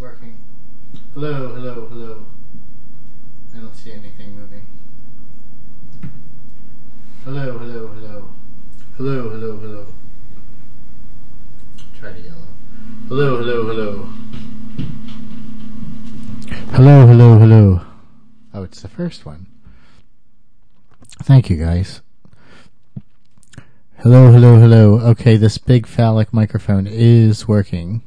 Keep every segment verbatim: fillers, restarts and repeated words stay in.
working. Hello, hello, hello. I don't see anything moving. Hello, hello, hello. Hello, hello, hello. Try to yell. Hello, hello, hello. Hello, hello, hello. Oh, it's the first one. Thank you, guys. Hello, hello, hello. Okay, this big phallic microphone is working.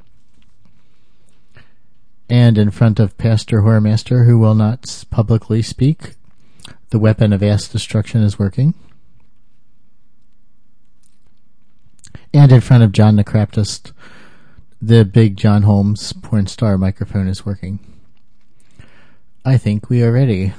And in front of Pastor Whoremaster, who will not publicly speak, the weapon of ass destruction is working. And in front of John the Craptist, the big John Holmes porn star microphone is working. I think we are ready.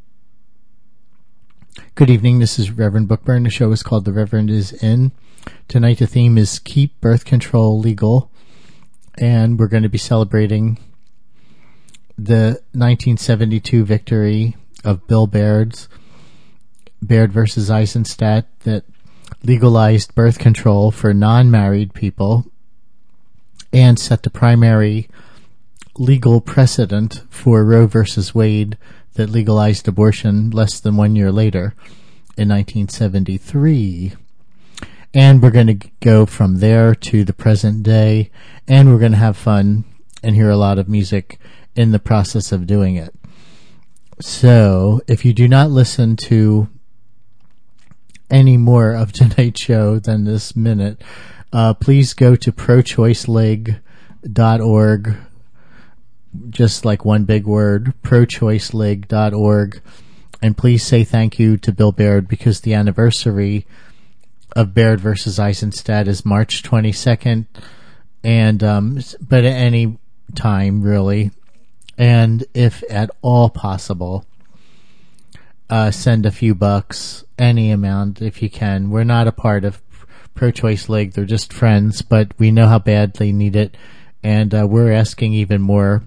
Good evening, this is Reverend Bookburn. The show is called The Reverend Is In. Tonight the theme is Keep Birth Control Legal. And we're going to be celebrating the nineteen seventy-two victory of Bill Baird's Baird versus Eisenstadt that legalized birth control for non-married people and set the primary legal precedent for Roe versus Wade that legalized abortion less than one year later in nineteen seventy-three. And we're going to go from there to the present day, and we're going to have fun and hear a lot of music in the process of doing it. So, if you do not listen to any more of tonight's show than this minute, uh, please go to pro choice leg dot org, just like one big word, pro choice leg dot org, and please say thank you to Bill Baird, because the anniversary of Baird versus Eisenstadt is March twenty-second, and um, but at any time, really. And if at all possible, uh, send a few bucks, any amount if you can. We're not a part of Pro-Choice League. They're just friends, but we know how bad they need it. And uh, we're asking even more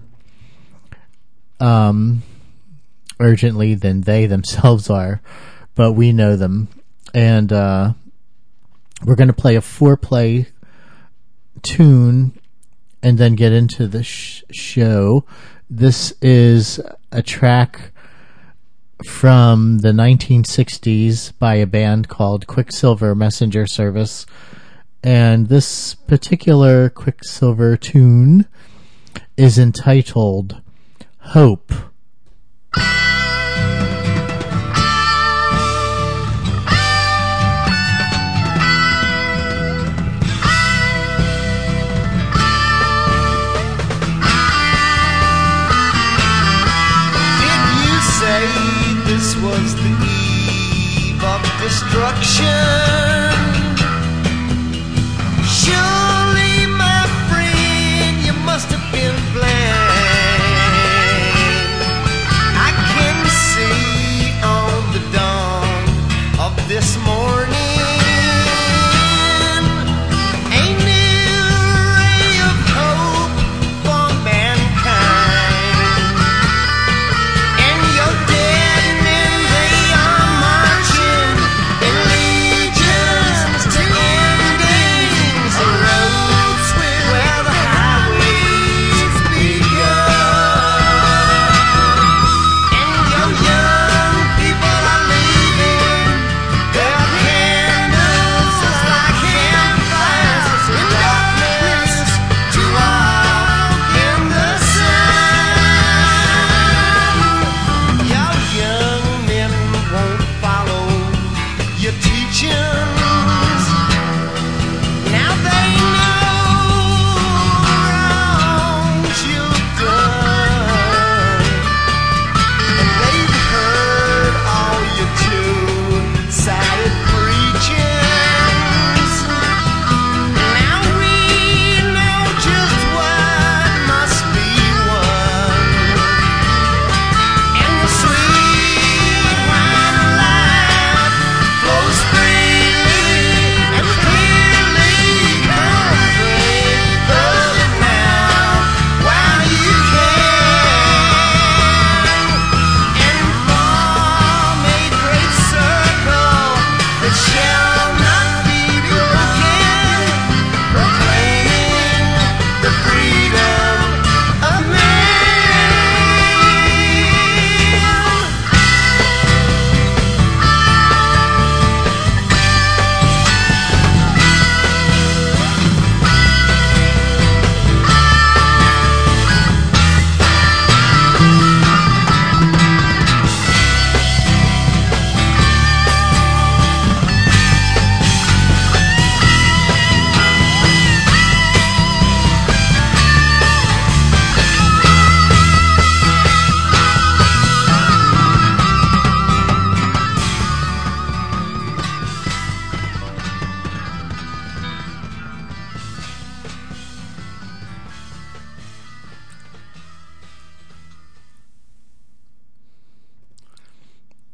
um, urgently than they themselves are. But we know them. And uh, we're going to play a four-play tune and then get into the sh- show. This is a track from the nineteen sixties by a band called Quicksilver Messenger Service. And this particular Quicksilver tune is entitled Hope. This was the eve of destruction. Surely, my friend, you must have been blind. I can see on the dawn of this morning a new ray of hope for mankind. And your dead men, they are marching in league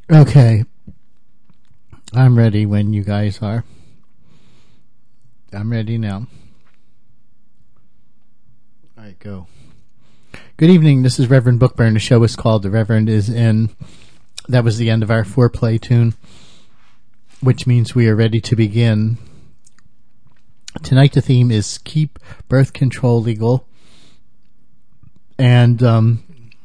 Okay. I'm ready when you guys are. I'm ready now. All right, go. Good evening. This is Reverend Bookburn. The show is called The Reverend Is In. That was the end of our foreplay tune, which means we are ready to begin. Tonight the theme is Keep Birth Control Legal. And um,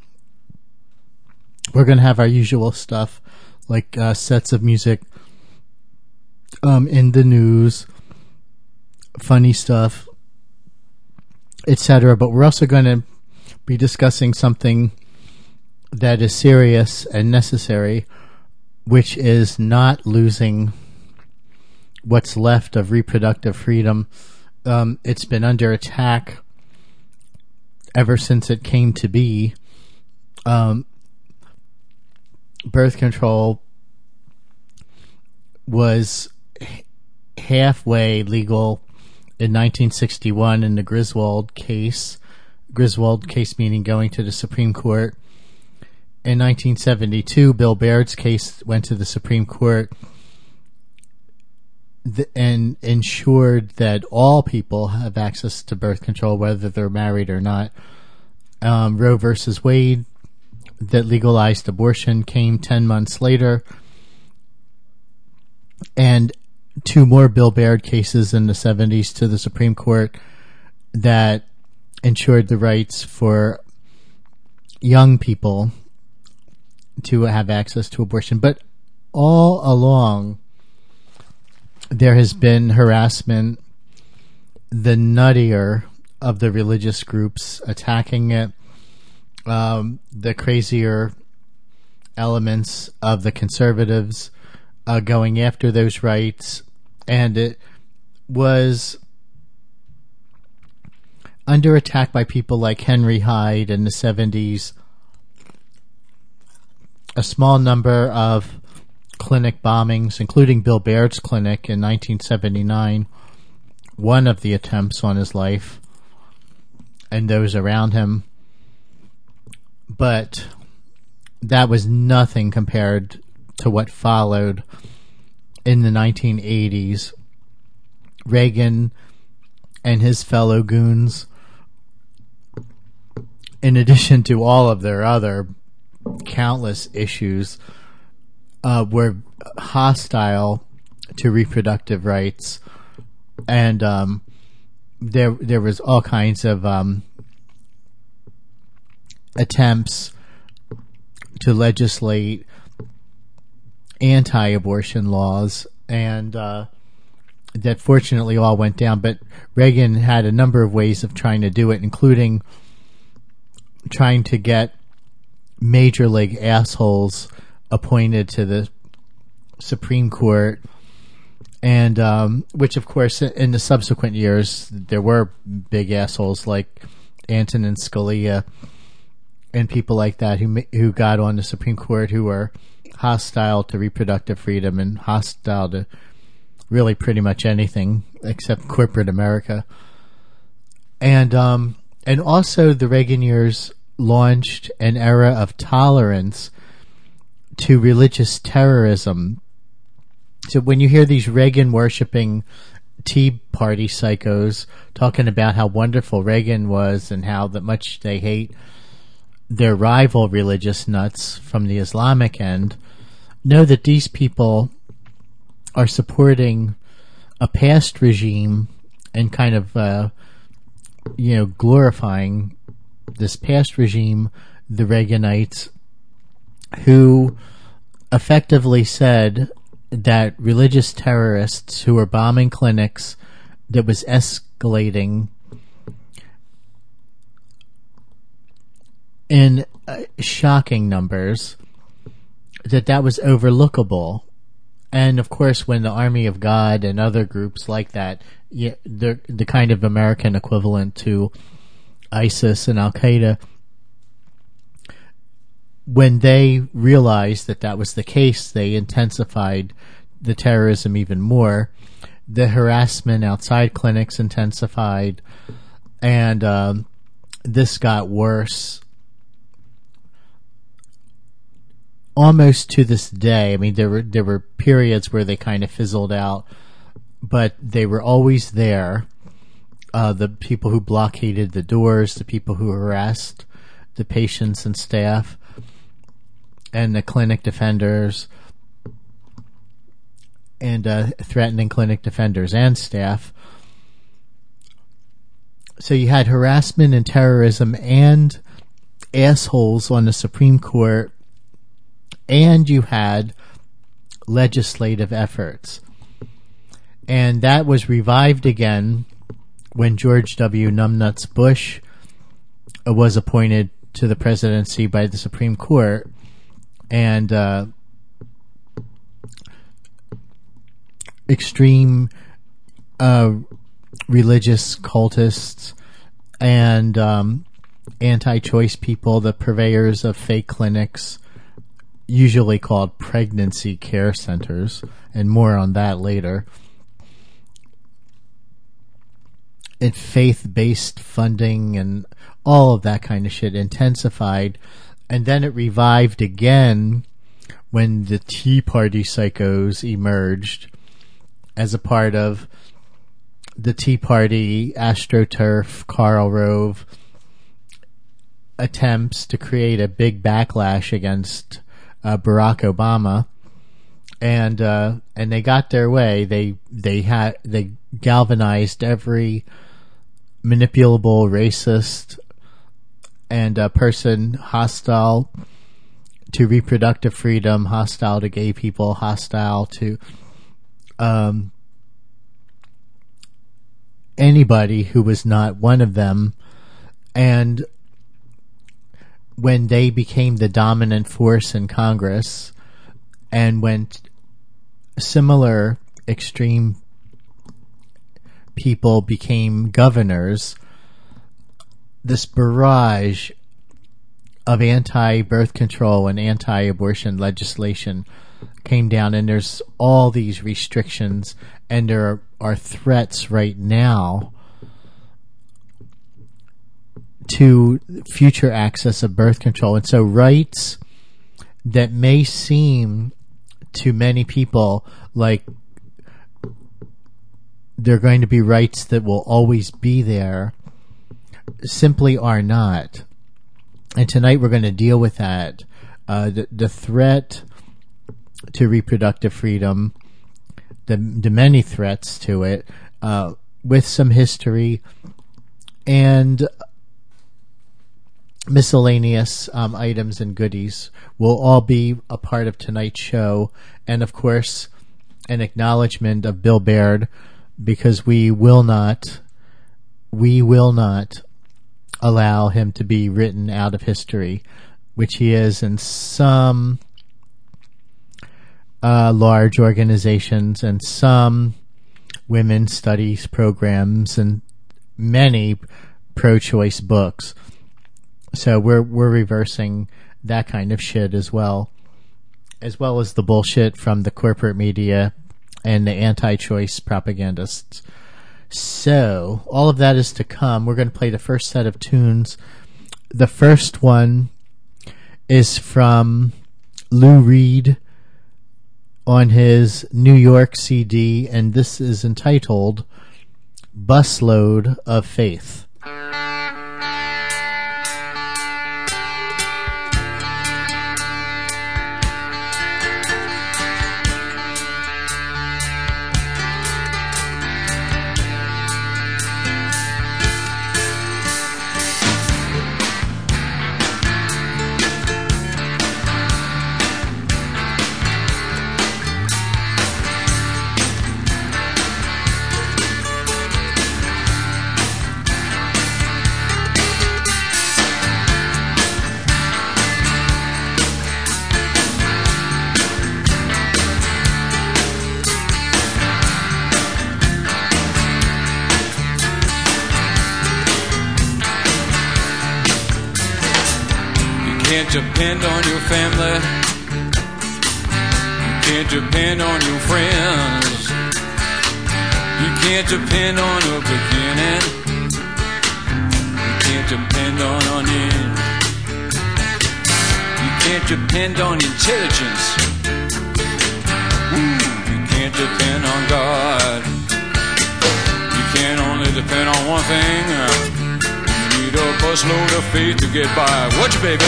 we're going to have our usual stuff, like uh, sets of music, um, in the news, funny stuff, et cetera. But we're also going to be discussing something that is serious and necessary, which is not losing what's left of reproductive freedom. Um, it's been under attack ever since it came to be. Um, birth control was h- halfway legal in nineteen sixty-one in the Griswold case. Griswold case meaning going to the Supreme Court. In nineteen seventy-two, Bill Baird's case went to the Supreme Court th- and ensured that all people have access to birth control, whether they're married or not. Um, Roe versus Wade, that legalized abortion, came ten months later. And two more Bill Baird cases in the seventies to the Supreme Court that ensured the rights for young people to have access to abortion. But all along, there has been harassment, the nuttier of the religious groups attacking it, um, the crazier elements of the conservatives uh, going after those rights. And it was under attack by people like Henry Hyde in the seventies, a small number of clinic bombings, including Bill Baird's clinic in nineteen seventy-nine, one of the attempts on his life and those around him. But that was nothing compared to what followed in the nineteen eighties. Reagan and his fellow goons, in addition to all of their other countless issues, uh, were hostile to reproductive rights, and um, there there was all kinds of um, attempts to legislate anti-abortion laws, and uh, that fortunately all went down. But Reagan had a number of ways of trying to do it, including trying to get major league assholes appointed to the Supreme Court, and um, which, of course, in the subsequent years, there were big assholes like Antonin Scalia and people like that who who got on the Supreme Court who were hostile to reproductive freedom and hostile to really pretty much anything except corporate America. And um, and also the Reagan years launched an era of tolerance to religious terrorism. So when you hear these Reagan-worshipping Tea Party psychos talking about how wonderful Reagan was and how that much they hate their rival religious nuts from the Islamic end, know that these people are supporting a past regime and kind of, uh, you know, glorifying this past regime, the Reaganites, who effectively said that religious terrorists who were bombing clinics that was escalating in uh, shocking numbers, that that was overlookable. And of course, when the Army of God and other groups like that, yeah, the the kind of American equivalent to ISIS and Al Qaeda, when they realized that that was the case, they intensified the terrorism even more. The harassment outside clinics intensified, and um, this got worse almost to this day. I mean, there were there were periods where they kind of fizzled out, but they were always there. Uh, the people who blockaded the doors, the people who harassed the patients and staff, and the clinic defenders, and uh, threatening clinic defenders and staff. So you had harassment and terrorism and assholes on the Supreme Court, and you had legislative efforts. And that was revived again when George W. Numbnuts Bush was appointed to the presidency by the Supreme Court. And uh, extreme uh, religious cultists and um, anti-choice people, the purveyors of fake clinics, usually called pregnancy care centers, and more on that later, and faith-based funding and all of that kind of shit intensified. And then it revived again when the Tea Party psychos emerged as a part of the Tea Party, AstroTurf, Karl Rove attempts to create a big backlash against uh, Barack Obama, and uh, and they got their way. They they had they galvanized every manipulable racist and a person hostile to reproductive freedom, hostile to gay people, hostile to um, anybody who was not one of them. And when they became the dominant force in Congress, and when t- similar extreme people became governors, this barrage of anti-birth control and anti-abortion legislation came down, and there's all these restrictions, and there are, are threats right now to future access of birth control. And so rights that may seem to many people like they're going to be rights that will always be there simply are not. And tonight we're going to deal with that. Uh, the, the threat to reproductive freedom, the, the many threats to it, uh, with some history and miscellaneous um, items and goodies will all be a part of tonight's show. And of course, an acknowledgement of Bill Baird, because we will not, we will not allow him to be written out of history, which he is in some uh, large organizations and some women's studies programs and many pro-choice books. So we're we're reversing that kind of shit as well, as well as the bullshit from the corporate media and the anti-choice propagandists. So all of that is to come. We're going to play the first set of tunes. The first one is from Lou Reed on his New York C D, and this is entitled Busload of Faith. Depend on your family. You can't depend on your friends. You can't depend on a beginning. You can't depend on an end. You can't depend on intelligence. Ooh, you can't depend on God. You can only depend on one thing. You need a busload of faith to get by. Watch it, baby.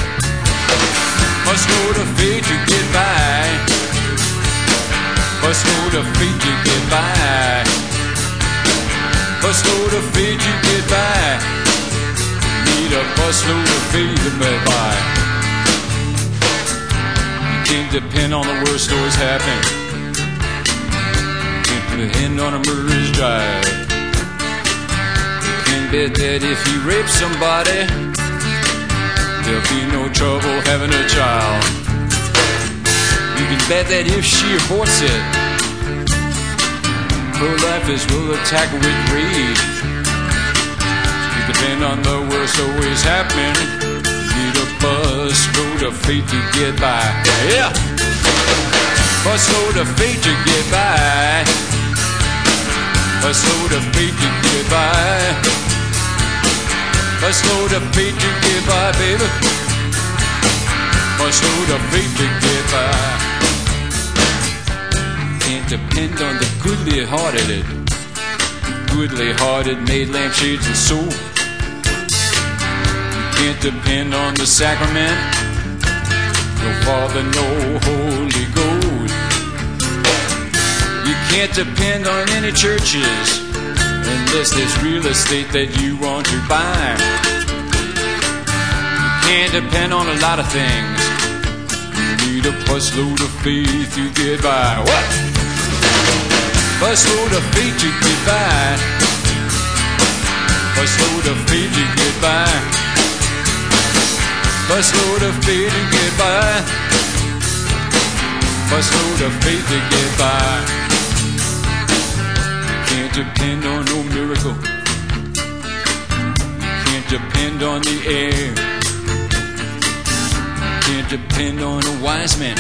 Busload of faith to get by. Busload of faith to get by. Busload of faith to get by. Need a busload of faith to get by. You can't depend on the worst always happening. You can't depend on a murderer's drive. You can bet that if he rapes somebody, there'll be no trouble having a child. You can bet that if she aborts it, pro-lifers will attack with rage. You depend on the worst always happening. Need a busload of faith to get by. Yeah! Busload of faith to get by. Busload of faith to get by. Busload of faith to get by, baby. Busload of faith to get by. Can't depend on the goodly-hearted. Goodly-hearted made lampshades and soap. You can't depend on the sacrament. No Father, no Holy Ghost. You can't depend on any churches unless there's real estate that you want to buy. You can't depend on a lot of things. You need a busload of faith to get by. What? Busload of faith to get by. Busload of faith to get by. Busload of faith to get by. Busload of faith to get by. Can't depend on no miracle. Can't depend on the air. Can't depend on a wise man.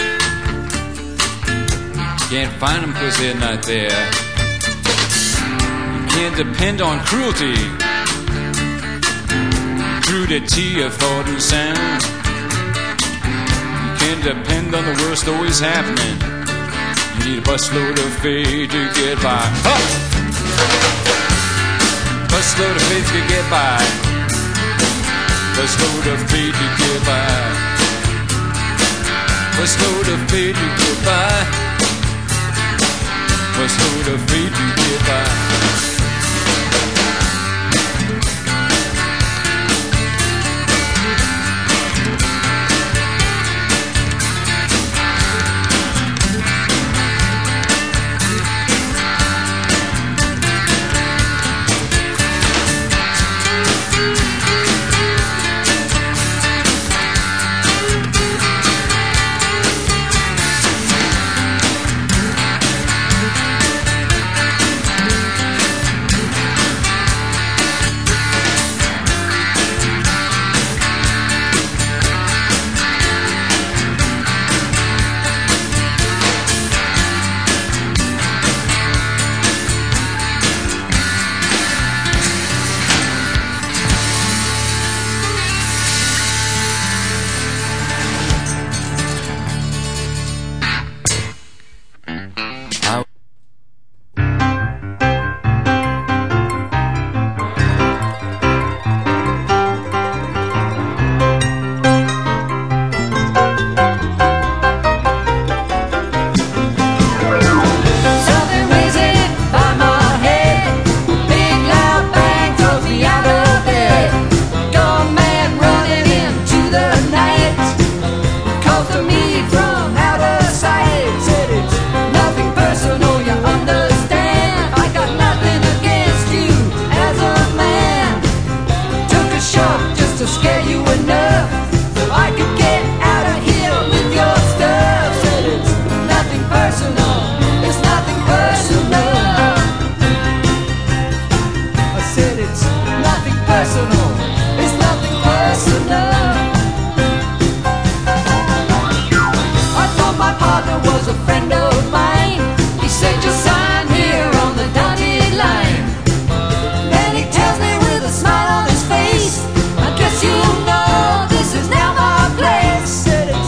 Can't find them cause they're not there. You can't depend on cruelty. Crudity of thought and sound. You can't depend on the worst always happening. You need a busload of faith to get by. Huh! Busload of faith to get by. Busload of faith to get by. Busload of faith to get by. Busload of faith to get by. Said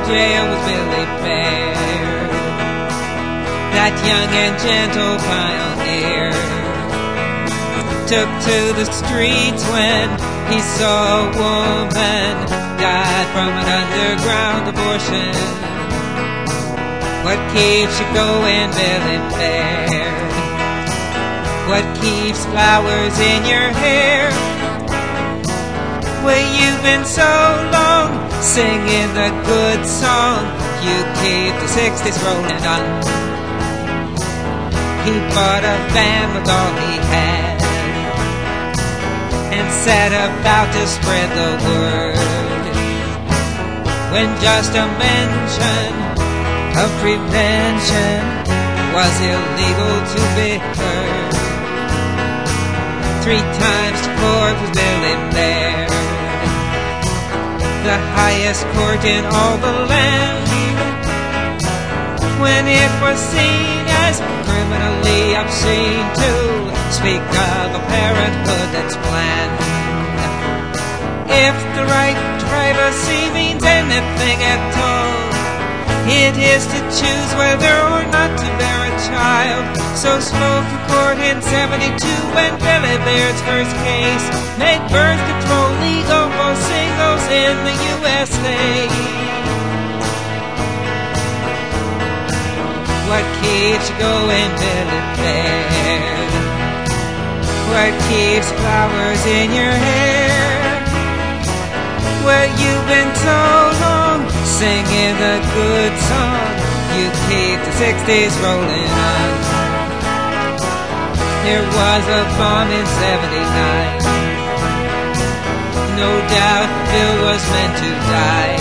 jail was Billy Baird, that young and gentle pioneer. Took to the streets when he saw a woman died from an underground abortion. What keeps you going, Billy Baird? What keeps flowers in your hair? Well, you've been so long singing the good song, you keep the sixties rolling on. He bought a van with all he had and set about to spread the word, when just a mention of prevention was illegal to be heard. Three times to court was Billy Baird, the highest court in all the land, when it was seen as criminally obscene to speak of a parenthood that's planned. If the right privacy means anything at all, it is to choose whether or not to bear a child. So spoke the court in seventy-two when Billy Baird's first case made birth control legal for singles in the U S A. What keeps you going, Billy Baird? What keeps flowers in your hair? Well, you've been so long singing the good song, you keep the sixties rolling on. There was a bomb in seventy-nine, no doubt Bill was meant to die.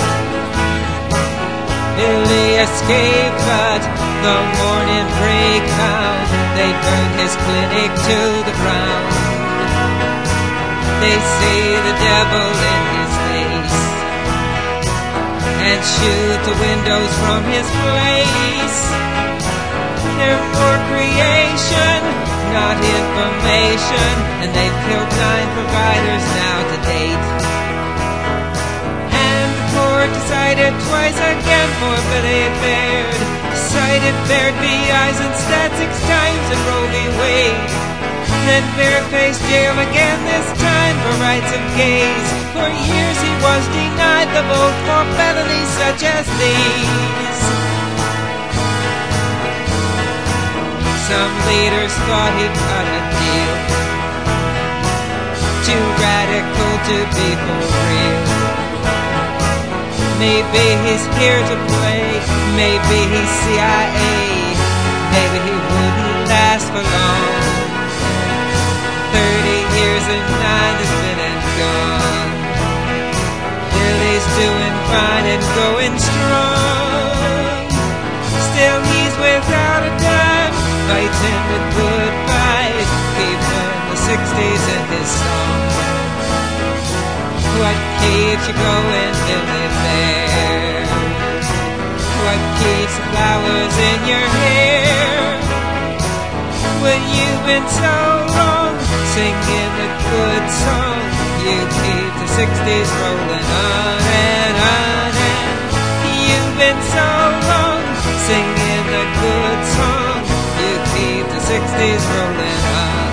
Billy escaped, but the morning break found they burned his clinic to the ground. They say the devil in his face and shoot the windows from his place. They're for creation, not information, and they've killed nine providers now to date. And the court decided twice again for Billy Baird, decided Baird v. Eisenstadt six times in Roe v. Wade. Then Baird faced jail again, this time for rights of gays. For years he was denied the vote for felonies such as these. Some leaders thought he'd cut a deal, too radical to be for real. Maybe he's here to play, maybe he's C I A, maybe he wouldn't last for long. Thirty years and nine has been and gone. Billy's doing fine and going strong. Still he's without a dime, fighting the good fight, keeping the sixties in his song. What keeps you going, Billy Baird? What keeps the flowers in your hair? When you've been so long singing the good song, you keep the sixties rolling on and on and. You've been so long singing the good song, you keep the sixties rolling on.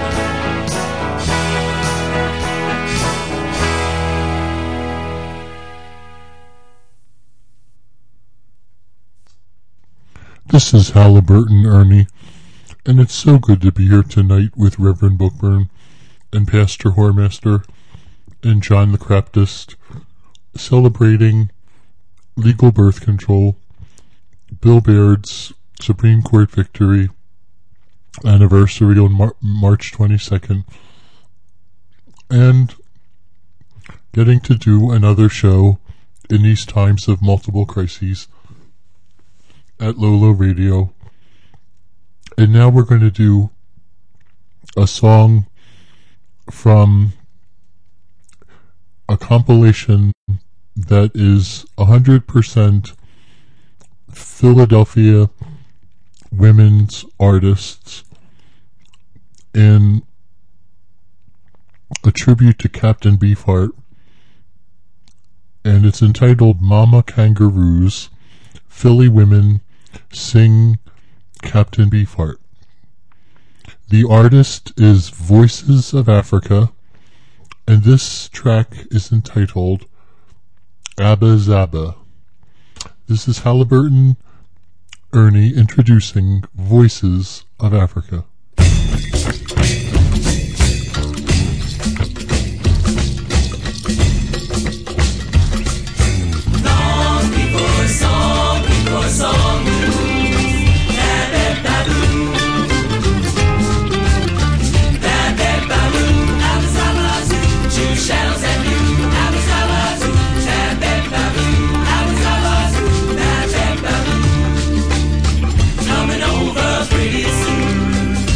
This is Halliburton Ernie, and it's so good to be here tonight with Reverend Bookburn and Pastor Whoremaster and John the Craptist, celebrating legal birth control, Bill Baird's Supreme Court victory anniversary on Mar- March twenty-second, and getting to do another show in these times of multiple crises at Lolo Radio. And now we're going to do a song from a compilation that is one hundred percent Philadelphia women's artists in a tribute to Captain Beefheart. and it's entitled Mama Kangaroos, Philly Women Sing Captain Beefheart. The artist is Voices of Africa, and this track is entitled Abba Zaba. This is Halliburton Ernie introducing Voices of Africa. Long before song, before song blues, ba-ba-ba-boo, ba-ba-ba-boo, Abba-Zaba-Zoo, two shadows and you, Abba-Zaba-Zoo, ba-ba-ba-boo, Abba-Zaba-Zoo, ba-ba-ba-boo, coming over pretty soon.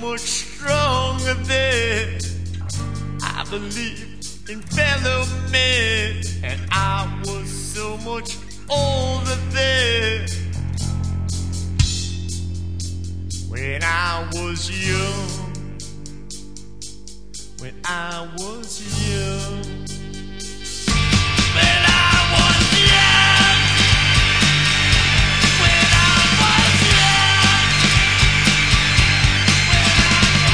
much stronger then. I believed in fellow men, and I was so much older then. When I was young, when I was young, when I was young, when I was young, when I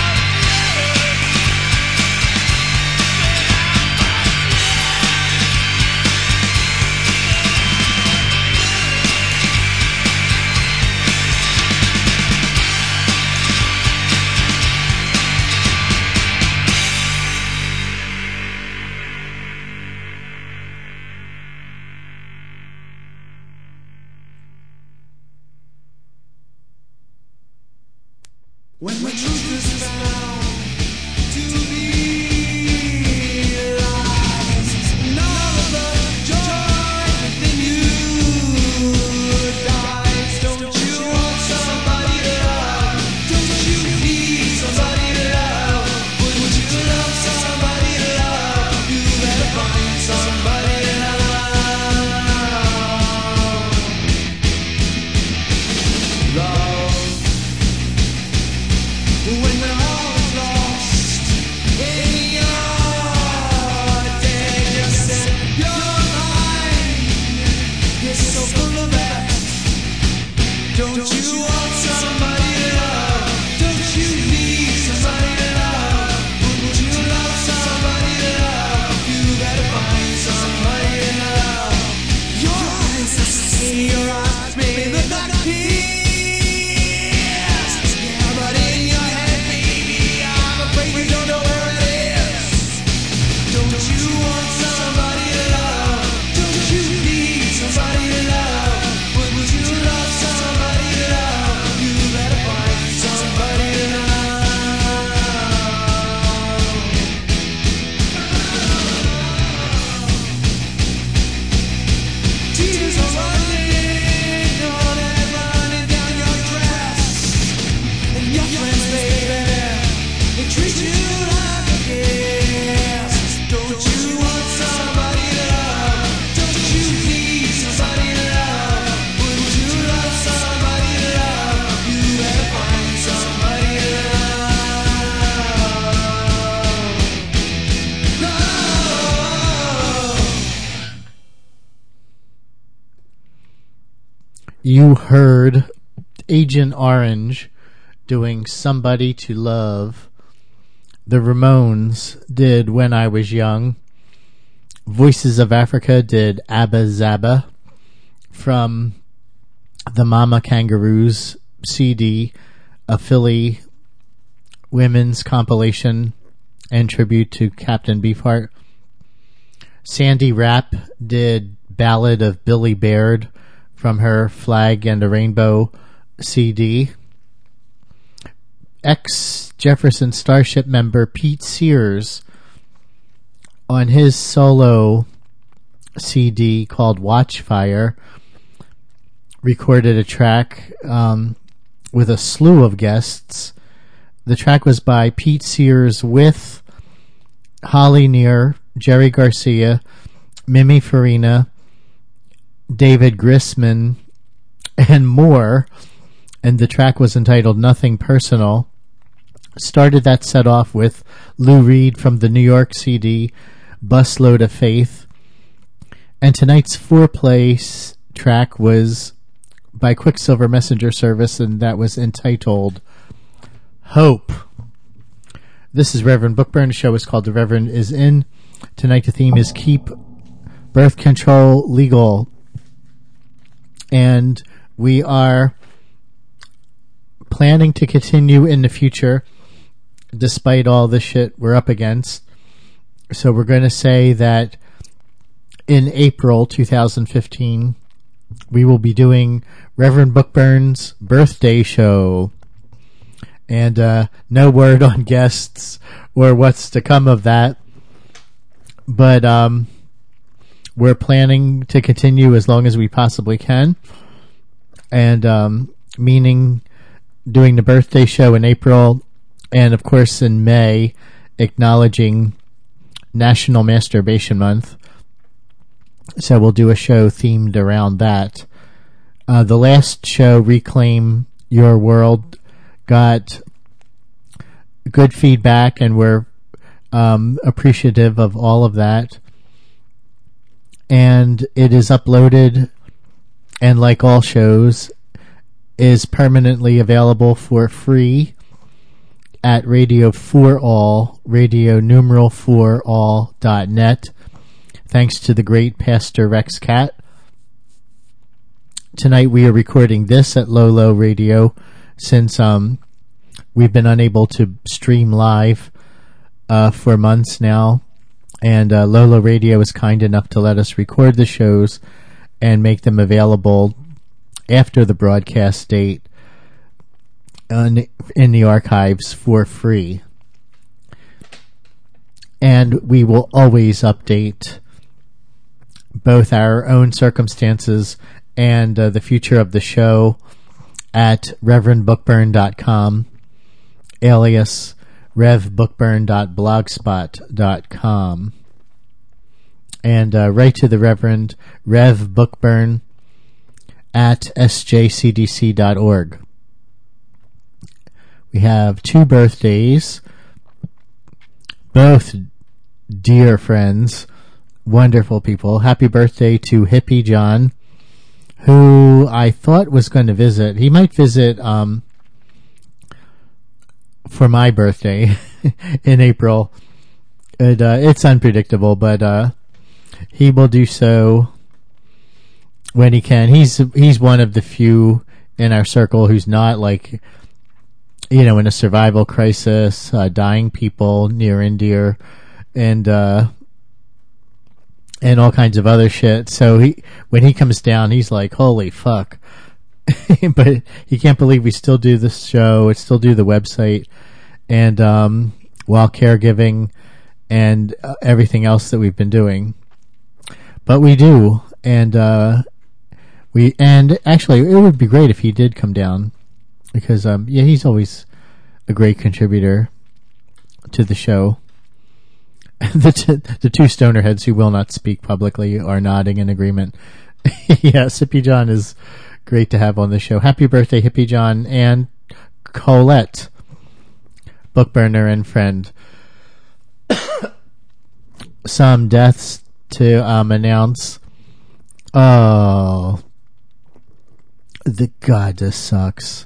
When the truth is found to be lies, none of the joy within you dies. Don't you want somebody to love? Don't you need somebody to love? Would you love somebody to love? You better find somebody to love. Love. When all is lost in your day, you said your mind is so full of that. Don't you want somebody to love? Don't you need somebody to love? Would you love somebody to love? You better find somebody to love. Your eyes, I see your eyes may look like peace. You heard Agent Orange doing Somebody to Love. The Ramones did When I Was Young. Voices of Africa did Abba Zaba from the Mama Kangaroos C D, a Philly women's compilation and tribute to Captain Beefheart. Sandy Rapp did Ballad of Billy Baird from her Flag and a Rainbow C D. Ex-Jefferson Starship member Pete Sears, on his solo C D called Watchfire, recorded a track um, with a slew of guests. The track was by Pete Sears with Holly Near, Jerry Garcia, Mimi Farina, David Grisman, and more, and the track was entitled Nothing Personal. Started that set off with Lou Reed from the New York C D, Busload of Faith. And tonight's foreplay s- track was by Quicksilver Messenger Service, and that was entitled Hope. This is Reverend Bookburn. The show is called The Reverend Is In. Tonight the theme is Keep Birth Control Legal. And we are planning to continue in the future despite all the shit we're up against. So we're going to say that in April twenty fifteen, we will be doing Reverend Bookburn's birthday show. And uh, no word on guests or what's to come of that. But um, we're planning to continue as long as we possibly can. And um, meaning doing the birthday show in April And of course, in May, acknowledging National Masturbation Month. So we'll do a show themed around that. Uh, the last show, Reclaim Your World, got good feedback, and we're um, appreciative of all of that. And it is uploaded, and like all shows, is permanently available for free at Radio for All, radio numeral for all dot net. Thanks to the great Pastor Rex Cat. Tonight we are recording this at Lolo Radio since um, we've been unable to stream live uh, for months now. And uh, Lolo Radio is kind enough to let us record the shows and make them available after the broadcast date on, in the archives for free. And we will always update both our own circumstances and uh, the future of the show at reverend bookburn dot com, alias rev bookburn dot blogspot dot com. And uh, write to the Reverend Rev Bookburn at s j c d c dot org. We have two birthdays, both dear friends, wonderful people. Happy birthday to Hippie John, who I thought was going to visit. He might visit um, for my birthday in April. It, uh, it's unpredictable, but uh, he will do so when he can. He's he's one of the few in our circle who's not like, you know, in a survival crisis, uh, dying people near and dear, and uh, and all kinds of other shit. So he, when he comes down, he's like, holy fuck. But he can't believe we still do this show, we still do the website, and um, while caregiving and uh, everything else that we've been doing. But we do, and uh, we and actually it would be great if he did come down, because um, yeah, he's always a great contributor to the show. the t- the two stoner heads who will not speak publicly are nodding in agreement. Yes, Hippie John is great to have on the show. Happy birthday, Hippie John and Colette, bookburner and friend. Some deaths to um, announce. Oh, the God, this sucks.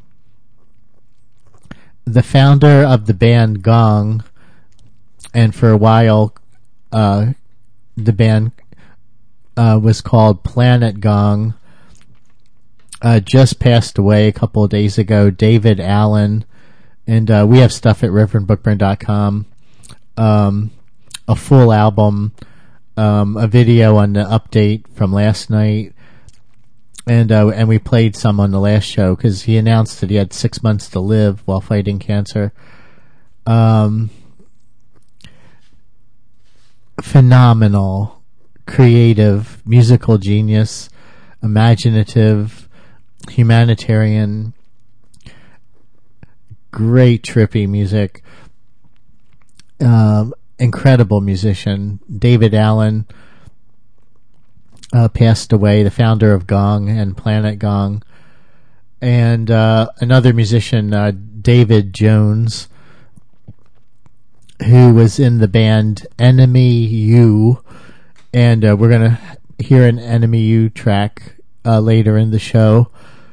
The founder of the band Gong, and for a while, uh, the band uh, was called Planet Gong, uh, just passed away a couple of days ago. David Allen, and uh, we have stuff at reverend bookburn dot com. Um, a full album. Um, a video on the update from last night, and uh, and we played some on the last show because he announced that he had six months to live while fighting cancer. Um, phenomenal, creative, musical genius, imaginative, humanitarian, great trippy music. Um, incredible musician. David Allen uh, passed away, the founder of Gong and Planet Gong. And uh, another musician, uh, David Jones, who was in the band Enemy U. And uh, we're going to hear an Enemy U track uh, later in the show.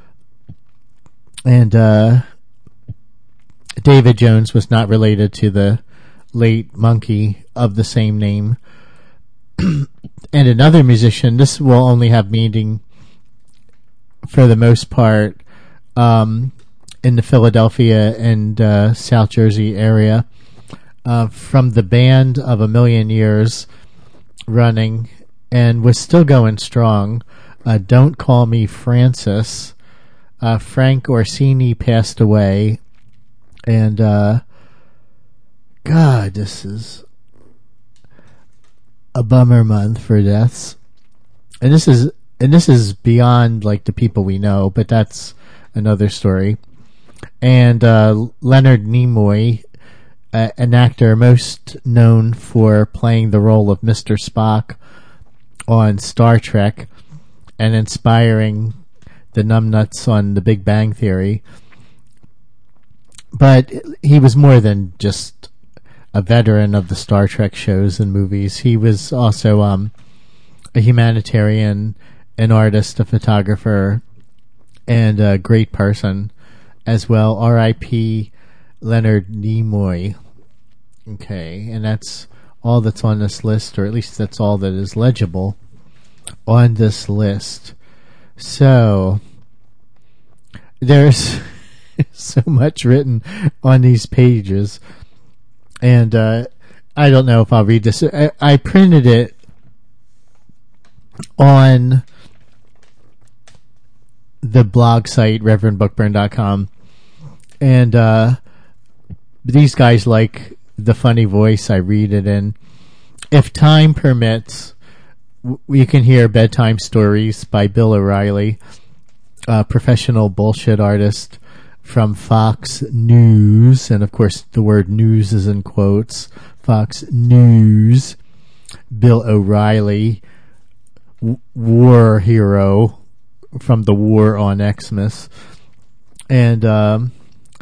And uh, David Jones was not related to the late Monkey of the same name. And another musician, this will only have meaning for the most part um, in the Philadelphia and uh, South Jersey area, uh, from the band of a million years running and was still going strong. Uh, Don't Call Me Francis. Uh, Frank Orsini passed away, and uh, God, this is a bummer month for deaths. And this is and this is beyond like the people we know, but that's another story. And uh, Leonard Nimoy, uh, an actor most known for playing the role of Mister Spock on Star Trek and inspiring the numbnuts on The Big Bang Theory. But he was more than just a veteran of the Star Trek shows and movies. He was also um, a humanitarian, an artist, a photographer, and a great person as well. R I P Leonard Nimoy. Okay, and that's all that's on this list, or at least that's all that is legible on this list. So, there's so much written on these pages, and uh, I don't know if I'll read this. I, I printed it on the blog site, reverend bookburn dot com, and uh, these guys like the funny voice I read it in. If time permits, w- you can hear Bedtime Stories by Bill O'Reilly, a professional bullshit artist from Fox News, and of course the word news is in quotes. Fox News. Bill O'Reilly, w- war hero from the war on Xmas, and um,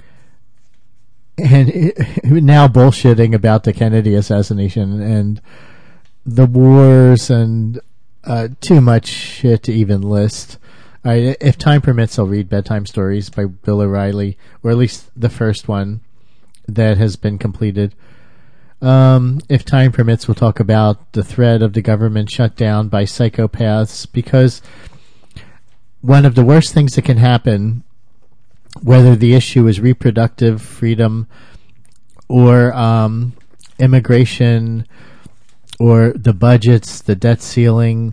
and it, now bullshitting about the Kennedy assassination and the wars and uh, too much shit to even list. I, if time permits, I'll read Bedtime Stories by Bill O'Reilly, or at least the first one that has been completed. Um, if time permits, we'll talk about the threat of the government shutdown by psychopaths, because one of the worst things that can happen, whether the issue is reproductive freedom or um, immigration or the budgets, the debt ceiling,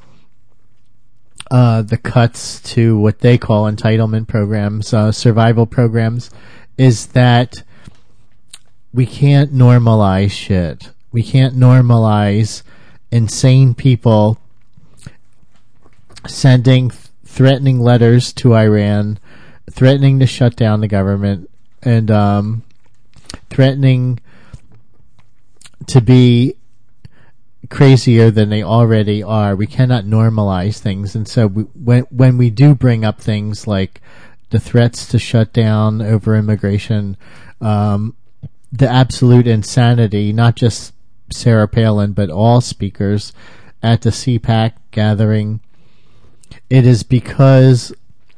uh, the cuts to what they call entitlement programs, uh, survival programs, is that we can't normalize shit. We can't normalize insane people sending th- threatening letters to Iran, threatening to shut down the government, and um, threatening to be crazier than they already are. We cannot normalize things, and so we, when when we do bring up things like the threats to shut down over immigration, um, the absolute insanity, not just Sarah Palin, but all speakers at the C PAC gathering, it is because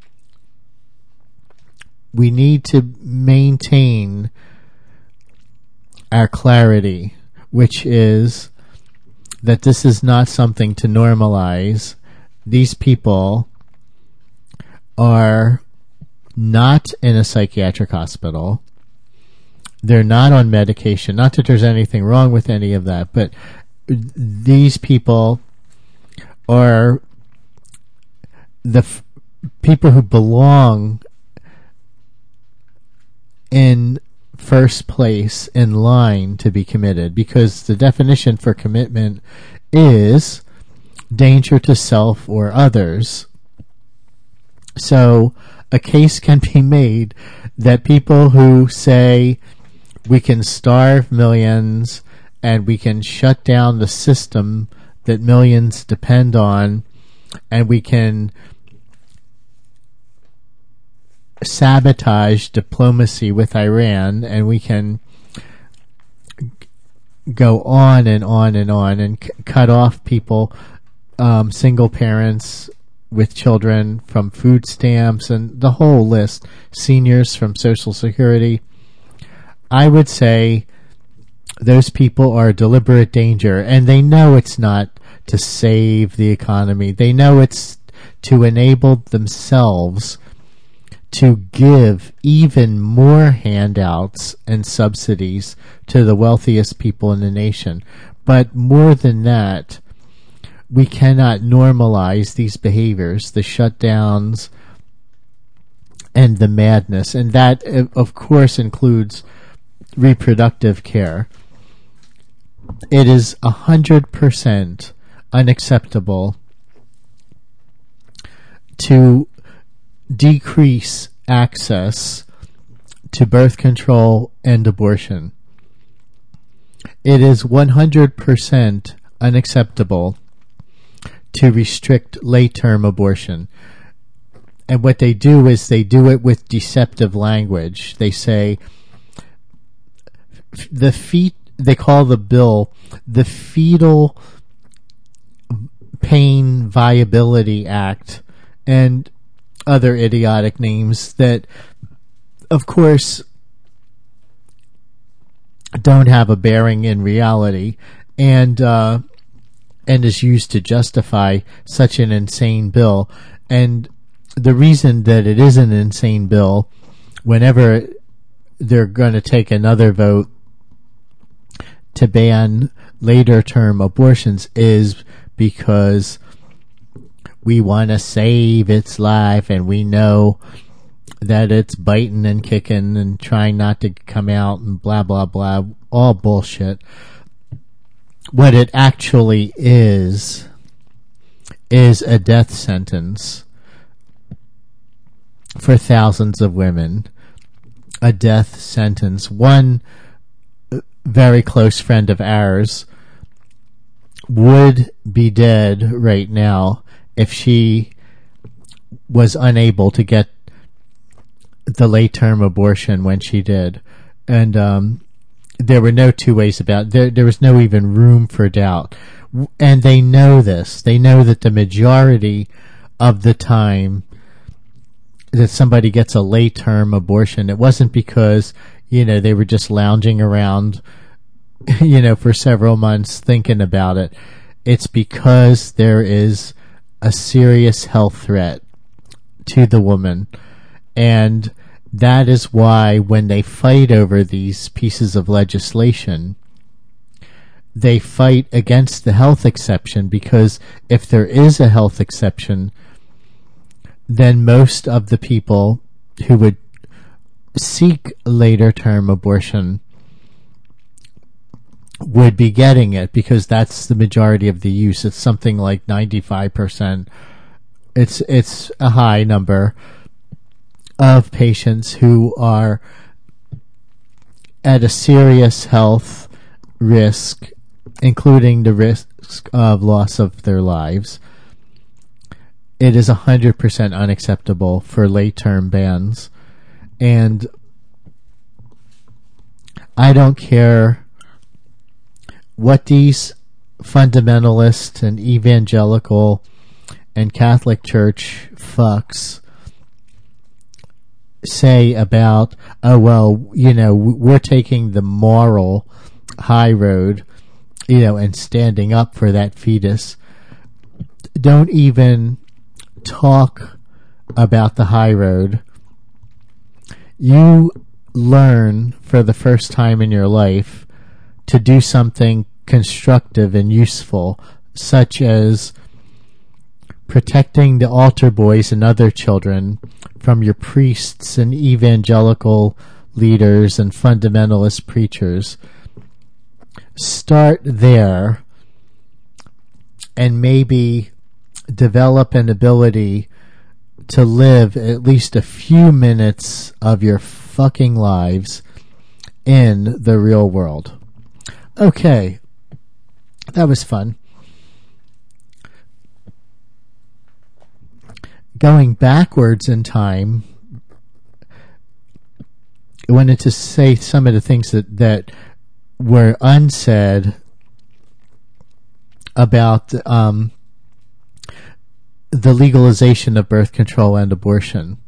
we need to maintain our clarity, which is that this is not something to normalize. These people are not in a psychiatric hospital. They're not on medication. Not that there's anything wrong with any of that, but these people are the f- people who belong in first place in line to be committed, because the definition for commitment is danger to self or others. So a case can be made that people who say we can starve millions and we can shut down the system that millions depend on, and we can sabotage diplomacy with Iran, and we can go on and on and on and c- cut off people, um, single parents with children, from food stamps and the whole list, seniors from Social Security. I would say those people are a deliberate danger, and they know it's not to save the economy. They know it's to enable themselves to give even more handouts and subsidies to the wealthiest people in the nation. But more than that, we cannot normalize these behaviors, the shutdowns and the madness. And that, of course, includes reproductive care. It is one hundred percent unacceptable to decrease access to birth control and abortion. It is one hundred percent unacceptable to restrict late-term abortion. And what they do is they do it with deceptive language. They say the feet, they call the bill the Fetal Pain Viability Act, and other idiotic names that, of course, don't have a bearing in reality, and uh, and is used to justify such an insane bill. And the reason that it is an insane bill, whenever they're going to take another vote to ban later term abortions, is because we want to save its life, and we know that it's biting and kicking and trying not to come out and blah, blah, blah. All bullshit. What it actually is, is a death sentence for thousands of women. A death sentence. One very close friend of ours would be dead right now if she was unable to get the late-term abortion when she did. And um, there were no two ways about it. There, there was no even room for doubt. And they know this. They know that the majority of the time that somebody gets a late-term abortion, it wasn't because, you know, they were just lounging around, you know, for several months thinking about it. It's because there is a serious health threat to the woman. And that is why when they fight over these pieces of legislation, they fight against the health exception, because if there is a health exception, then most of the people who would seek later term abortion would be getting it, because that's the majority of the use. It's something like ninety-five percent. It's it's a high number of patients who are at a serious health risk, including the risk of loss of their lives. It is one hundred percent unacceptable for late-term bans. And I don't care what these fundamentalist and evangelical and Catholic Church fucks say about, oh, well, you know, we're taking the moral high road, you know, and standing up for that fetus. Don't even talk about the high road. You learn for the first time in your life to do something constructive and useful, such as protecting the altar boys and other children from your priests and evangelical leaders and fundamentalist preachers. Start there, and maybe develop an ability to live at least a few minutes of your fucking lives in the real world. Okay, that was fun. Going backwards in time, I wanted to say some of the things that, that were unsaid about um, the legalization of birth control and abortion.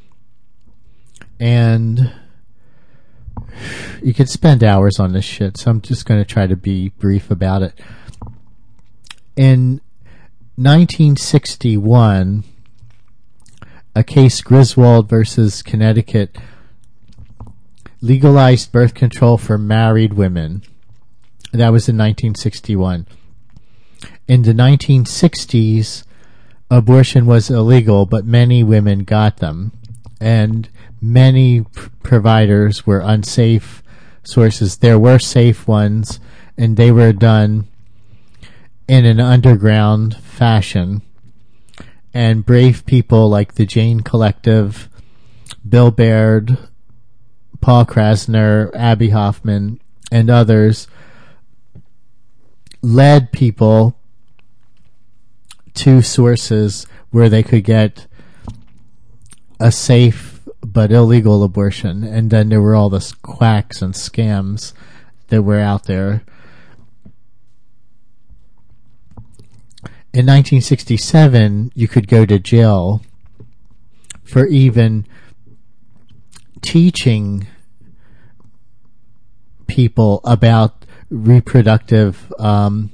And you could spend hours on this shit, so I'm just going to try to be brief about it. In nineteen sixty-one, a case, Griswold versus Connecticut, legalized birth control for married women. That was in nineteen sixty-one. In the nineteen sixties, abortion was illegal, but many women got them. And many p- providers were unsafe sources. There were safe ones, and they were done in an underground fashion. And brave people like the Jane Collective, Bill Baird, Paul Krasner, Abby Hoffman, and others led people to sources where they could get a safe but illegal abortion. And then there were all the quacks and scams that were out there. In nineteen sixty-seven, you could go to jail for even teaching people about reproductive um,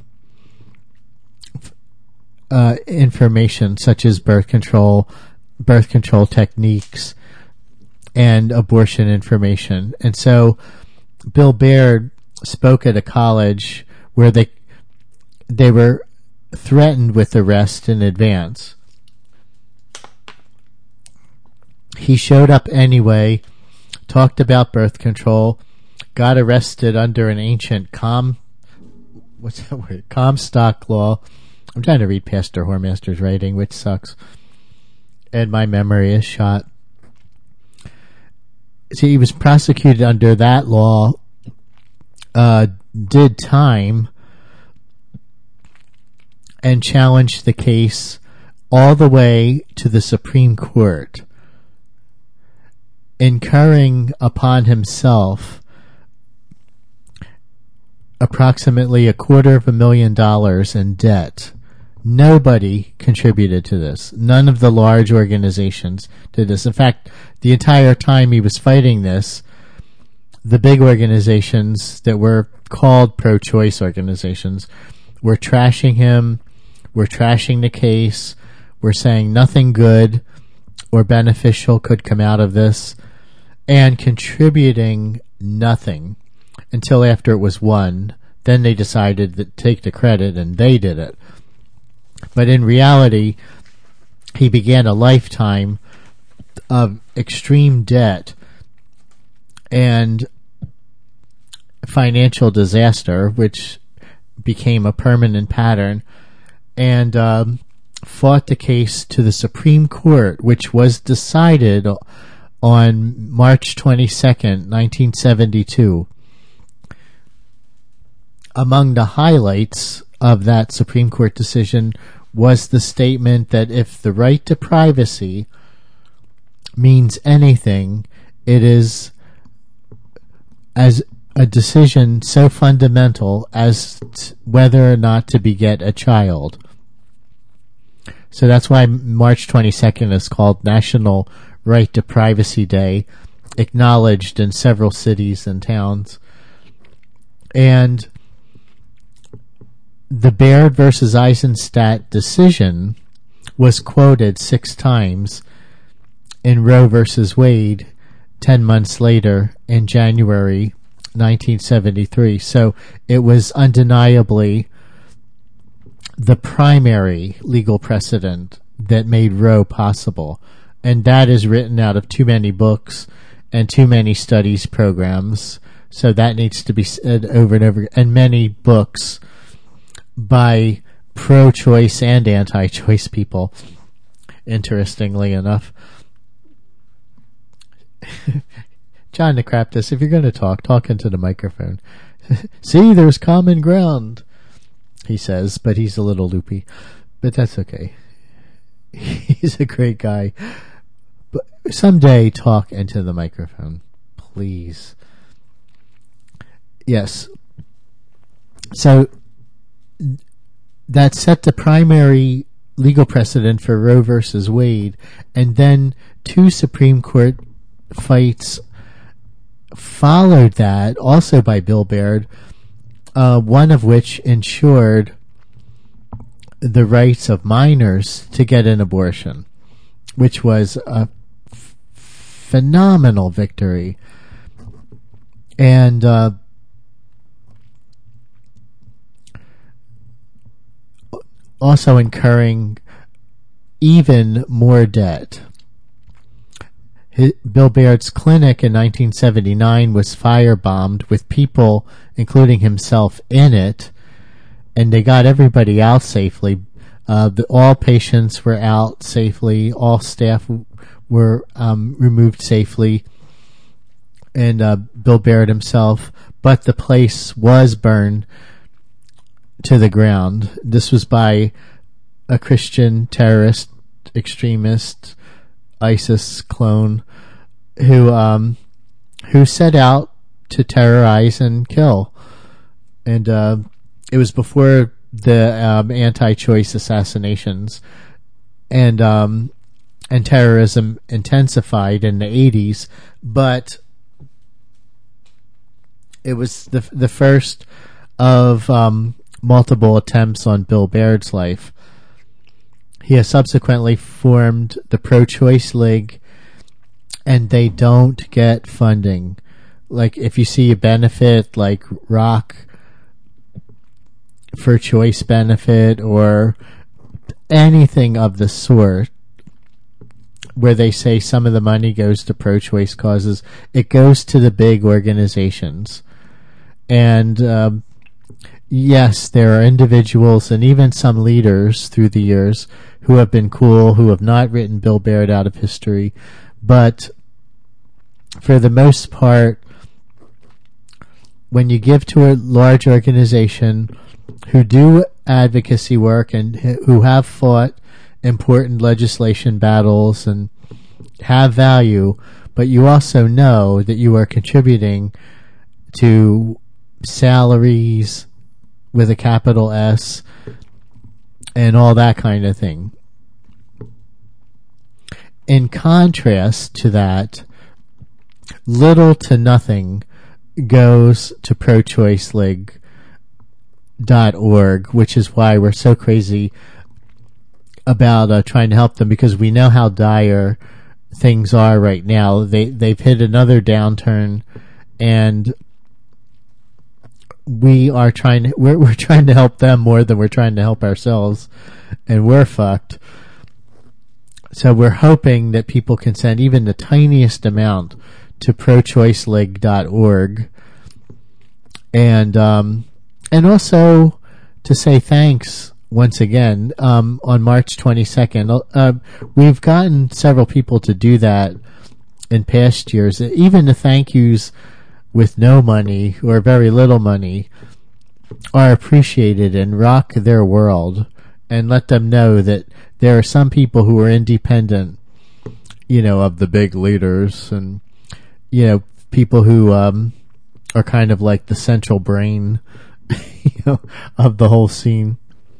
uh, information, such as birth control, birth control techniques, and abortion information. And so, Bill Baird spoke at a college where they they were threatened with arrest in advance. He showed up anyway, talked about birth control, got arrested under an ancient com what's that word? Comstock law. I'm trying to read Pastor Whoremaster's writing, which sucks. And my memory is shot. See, he was prosecuted under that law, uh, did time, and challenged the case all the way to the Supreme Court, incurring upon himself approximately a quarter of a million dollars in debt. Nobody contributed to this. None of the large organizations did this. In fact, the entire time he was fighting this, the big organizations that were called pro-choice organizations were trashing him, were trashing the case, were saying nothing good or beneficial could come out of this, and contributing nothing until after it was won. Then they decided to take the credit, and they did it. But in reality, he began a lifetime of extreme debt and financial disaster, which became a permanent pattern, and um, fought the case to the Supreme Court, which was decided on March twenty-second, nineteen seventy-two. Among the highlights of that Supreme Court decision was the statement that if the right to privacy means anything, it is as a decision so fundamental as t- whether or not to beget a child. So that's why March twenty-second is called National Right to Privacy Day, acknowledged in several cities and towns. And the Baird versus Eisenstadt decision was quoted six times in Roe versus Wade ten months later in January nineteen seventy-three. So it was undeniably the primary legal precedent that made Roe possible. And that is written out of too many books and too many studies programs. So that needs to be said over and over. And many books by pro-choice and anti-choice people, interestingly enough. John Necraptus, if you're going to talk, talk into the microphone. See, there's common ground, he says, but he's a little loopy. But that's okay. He's a great guy. But someday, talk into the microphone, please. Yes. So that set the primary legal precedent for Roe versus Wade, and then two Supreme Court fights followed that, also by Bill Baird, uh, one of which ensured the rights of minors to get an abortion, which was a f- phenomenal victory. And uh, also incurring even more debt. His, Bill Baird's clinic in nineteen seventy-nine was firebombed with people, including himself, in it, and they got everybody out safely. Uh, the, all patients were out safely. All staff w- were um, removed safely. and uh, Bill Barrett himself, but the place was burned to the ground. This was by a Christian terrorist, extremist, ISIS clone who um, who set out to terrorize and kill. And uh, it was before the um, anti-choice assassinations, and um, and terrorism intensified in the eighties. But it was the the first of um, multiple attempts on Bill Baird's life. He has subsequently formed the Pro-Choice League, and they don't get funding. Like, if you see a benefit like Rock for Choice benefit or anything of the sort, where they say some of the money goes to pro-choice causes, it goes to the big organizations. And um, yes, there are individuals and even some leaders through the years who have been cool, who have not written Bill Baird out of history, but for the most part, when you give to a large organization who do advocacy work and who have fought important legislation battles and have value, but you also know that you are contributing to salaries with a capital S and all that kind of thing. In contrast to that, little to nothing goes to pro choice league dot org, which is why we're so crazy about uh, trying to help them, because we know how dire things are right now. They they've hit another downturn, and we are trying to, we're we're trying to help them more than we're trying to help ourselves, and we're fucked. So we're hoping that people can send even the tiniest amount to pro choice league dot org, and um, and also to say thanks once again. Um, on March twenty-second, uh, we've gotten several people to do that in past years. Even the thank yous with no money or very little money are appreciated and rock their world, and let them know that there are some people who are independent, you know, of the big leaders, and, you know, people who um, are kind of like the central brain, you know, of the whole scene.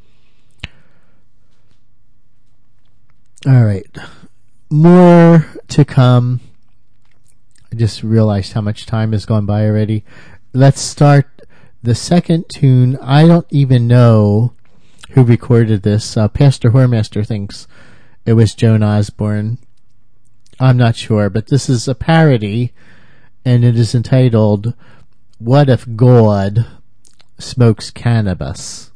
All right. More to come. I just realized how much time has gone by already. Let's start the second tune. I don't even know who recorded this. Uh, Pastor Whoremaster thinks it was Joan Osborne. I'm not sure, but this is a parody, and it is entitled, What If God Smokes Cannabis?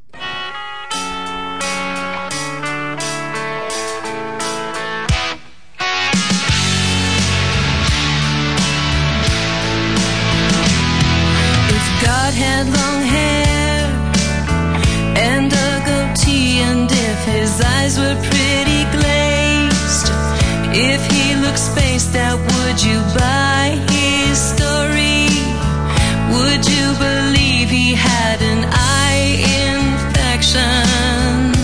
If God had long hair and a goatee, and if his eyes were pretty glazed, if he looked spaced out, would you buy his story? Would you believe he had an eye infection?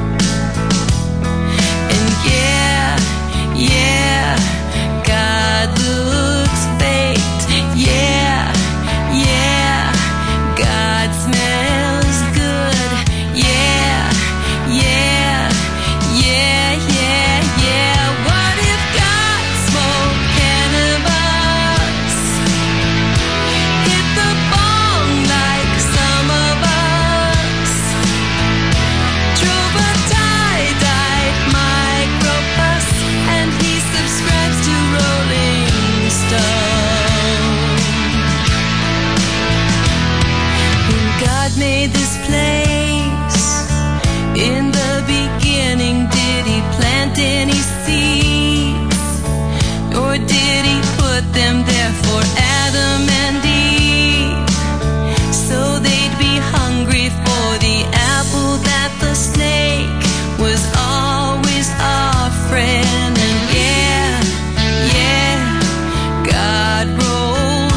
And yeah, yeah, God looks baked. Yeah, yeah, God smells good. Yeah, yeah, yeah, yeah, yeah. What if God smoked cannabis? Hit the bong like some of us. Drove a tie-dyed microbus, and he subscribes to Rolling Stone. When God made this place, in the beginning, did he plant any seeds? Or did he put them there for Adam and Eve, so they'd be hungry for the apple that the snake was always offering? And yeah, yeah, God rolled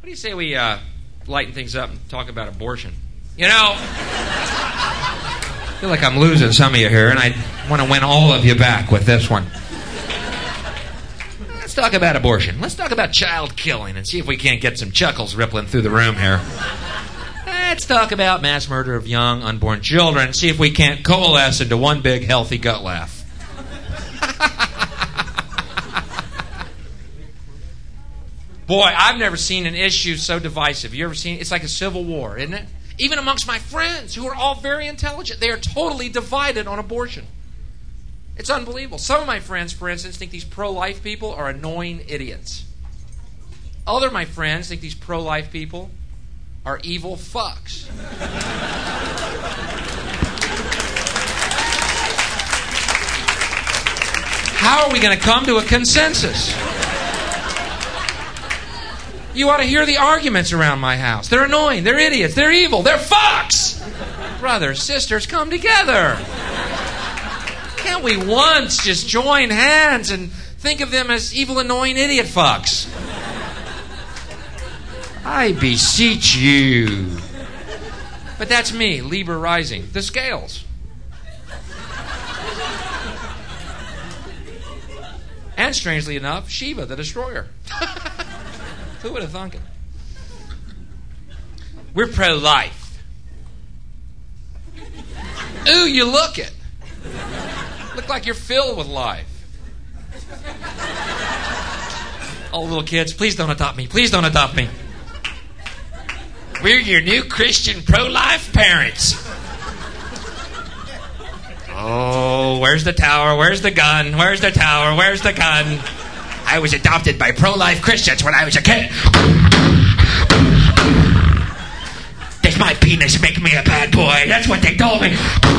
do you say we uh, lighten things up and talk about abortion? You know, I feel like I'm losing some of you here, and I want to win all of you back with this one. Let's talk about abortion. Let's talk about child killing and see if we can't get some chuckles rippling through the room here. Let's talk about mass murder of young, unborn children and see if we can't coalesce into one big, healthy gut laugh. Boy, I've never seen an issue so divisive. You ever seen it? It's like a civil war, isn't it? Even amongst my friends, who are all very intelligent, they are totally divided on abortion. It's unbelievable. Some of my friends, for instance, think these pro-life people are annoying idiots. Other of my friends think these pro-life people are evil fucks. How are we going to come to a consensus? You ought to hear the arguments around my house. They're annoying. They're idiots. They're evil. They're fucks. Brothers, sisters, come together. Can't we once just join hands and think of them as evil, annoying idiot fucks? I beseech you. But that's me, Lieber Rising. The scales. And strangely enough, Shiva, the destroyer. Who would have thunk it? We're pro-life. Ooh, you look it. Look like you're filled with life. Oh, little kids, please don't adopt me. Please don't adopt me. We're your new Christian pro-life parents. Oh, where's the tower? Where's the gun? Where's the tower? Where's the gun? I was adopted by pro-life Christians when I was a kid. Does my penis make me a bad boy? That's what they told me.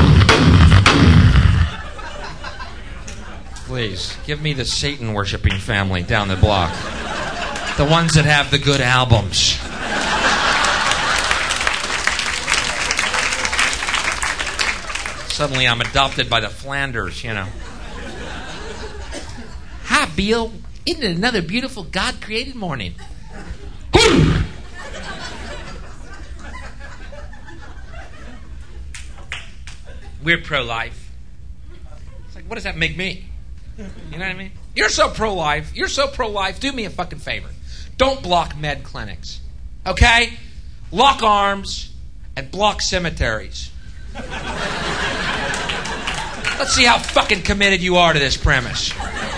Please, give me the Satan-worshipping family down the block. The ones that have the good albums. Suddenly I'm adopted by the Flanders, you know. Hi, Bill. Isn't it another beautiful God-created morning? We're pro-life. It's like, what does that make me? You know what I mean? You're so pro-life. You're so pro-life. Do me a fucking favor. Don't block med clinics. Okay? Lock arms and block cemeteries. Let's see how fucking committed you are to this premise.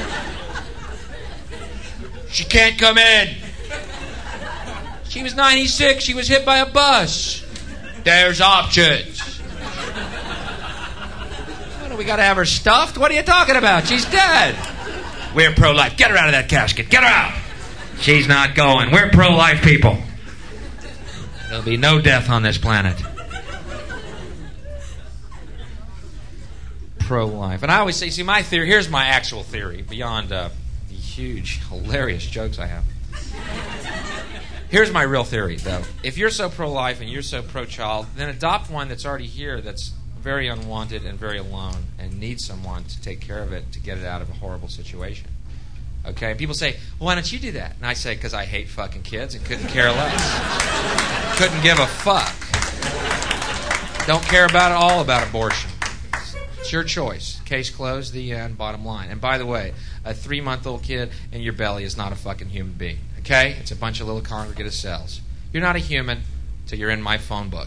She can't come in. She was ninety-six. She was hit by a bus. There's options. What do we got to have her stuffed? What are you talking about? She's dead. We're pro-life. Get her out of that casket. Get her out. She's not going. We're pro-life people. There'll be no death on this planet. Pro-life. And I always say, see, my theory, here's my actual theory, beyond uh, the huge, hilarious jokes I have. Here's my real theory, though. If you're so pro-life and you're so pro-child, then adopt one that's already here that's very unwanted and very alone and needs someone to take care of it to get it out of a horrible situation. Okay? People say, well, why don't you do that? And I say, because I hate fucking kids and couldn't care less. Couldn't give a fuck. Don't care about it all about abortion. It's your choice. Case closed, the end, bottom line. And by the way, a three-month-old kid in your belly is not a fucking human being. Okay? It's a bunch of little congregative cells. You're not a human till you're in my phone book.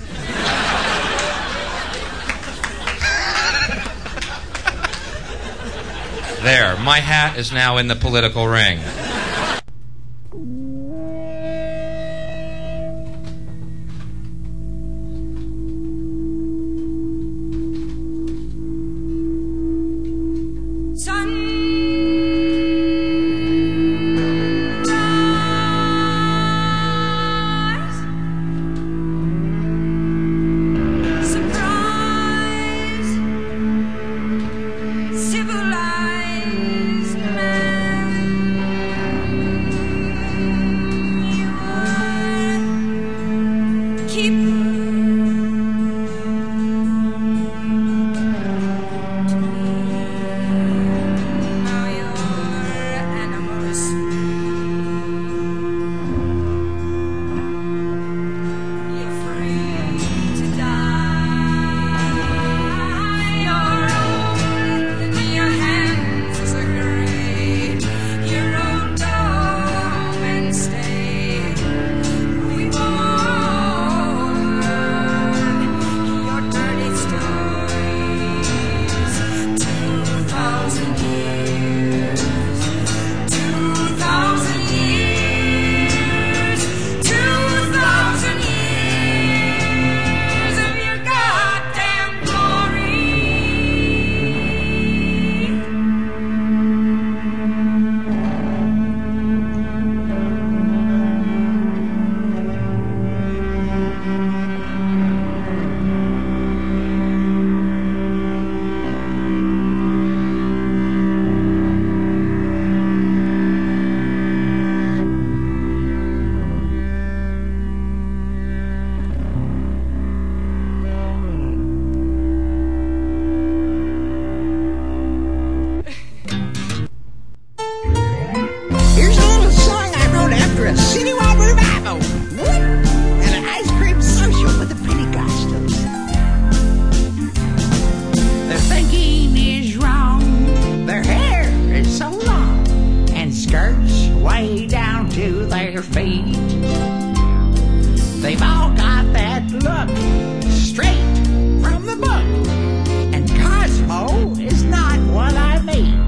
There, my hat is now in the political ring. Civilized man. your feet. They've all got that look straight from the book, and Cosmo is not what I mean.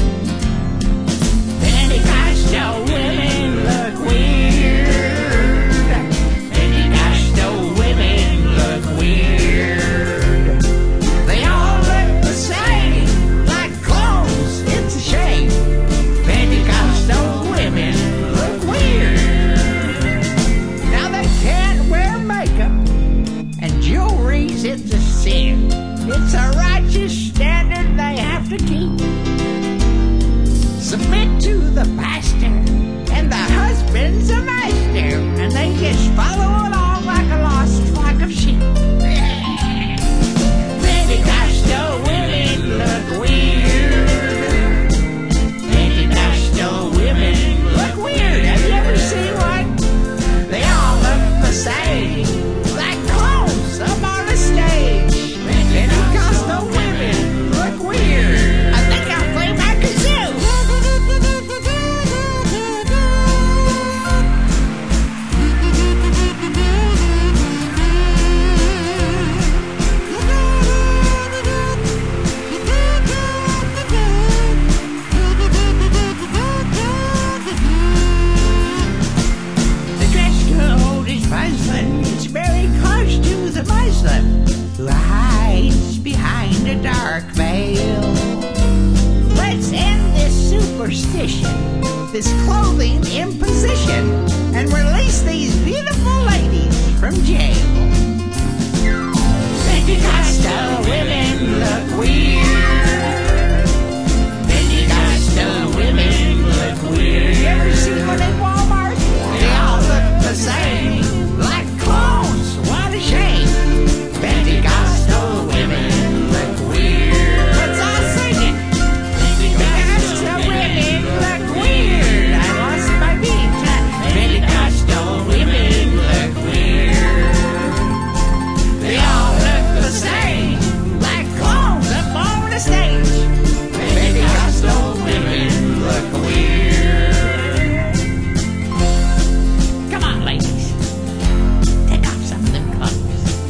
Pentecostal women look weird. Pentecostal women look weird. They all look the same, like clothes. It's a shame. Pentecostal women look weird. Now they can't wear makeup, and jewelry's it's a sin. It's a righteous standard they have to keep. Submit to the pastor, and the husband's a master, and they just follow along like a lost flock of sheep. Pentecostal women look weird. Pentecostal women look weird. Have you ever seen one? They all look the same, like clowns up on the stage. Pentecostal women look weird. I think I'll play my kazoo. The dress code is muslin. It's very close to the Muslim who hides behind a dark veil. Let's end this superstition, this clothing imposition, and release these beautiful ladies from jail. Pentecostal women look weird. Pentecostal women look weird. You ever seen one in Walmart? They all look the same, like clones. What a shame. Pentecostal women look weird. Let's all sing it. Pentecostal women look weird. I lost my beat. Pentecostal women look weird. They all look the same, like clones up on the stage. Pentecostal women look weird. Come on, ladies. Take off some of them clothes.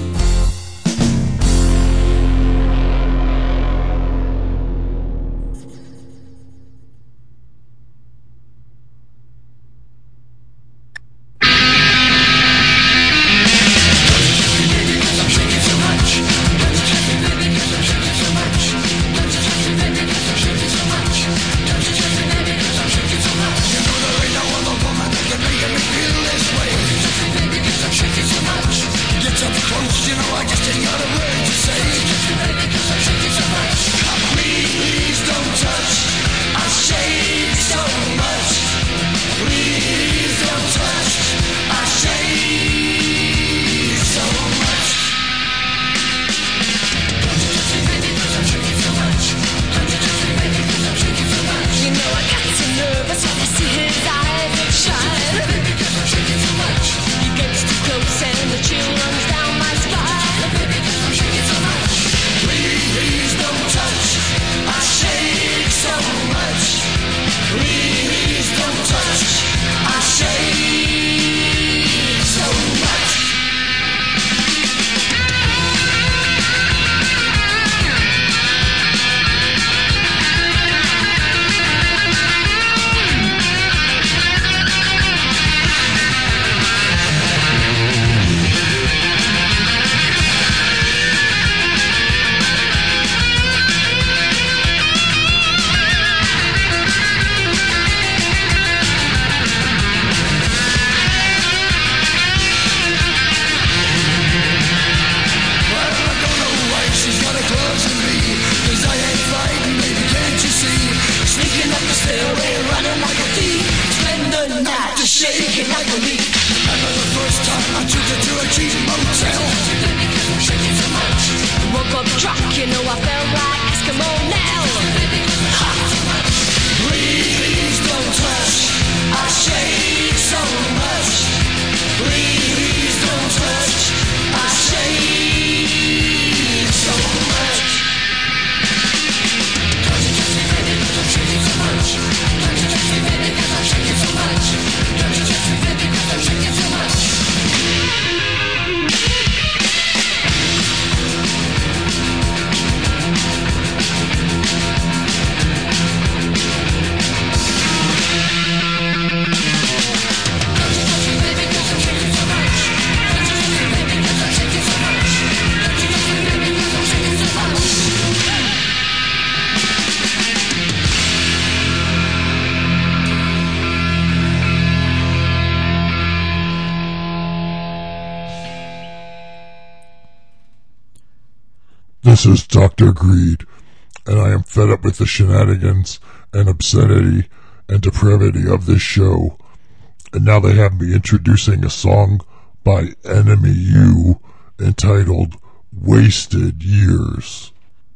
You know I got so nervous when I see his eyes shine. He gets too close and the chill runs down my spine. Please don't touch. I shake so much. Please don't touch. I shake so much. Shaking like a leaf. Remember the first time I took her to a cheap motel. Woke up drunk, you know I felt like Eskimo now. Please don't touch. I shake so much. Please don't touch. I shake so much. Don't you touch me, baby, 'cause I'm shaking so much. Don't you touch me, baby, 'cause I'm shaking so much. Don't you touch me, baby. This is Doctor Greed, and I am fed up with the shenanigans and obscenity and depravity of this show. And now they have me introducing a song by Enemy U entitled Wasted Years.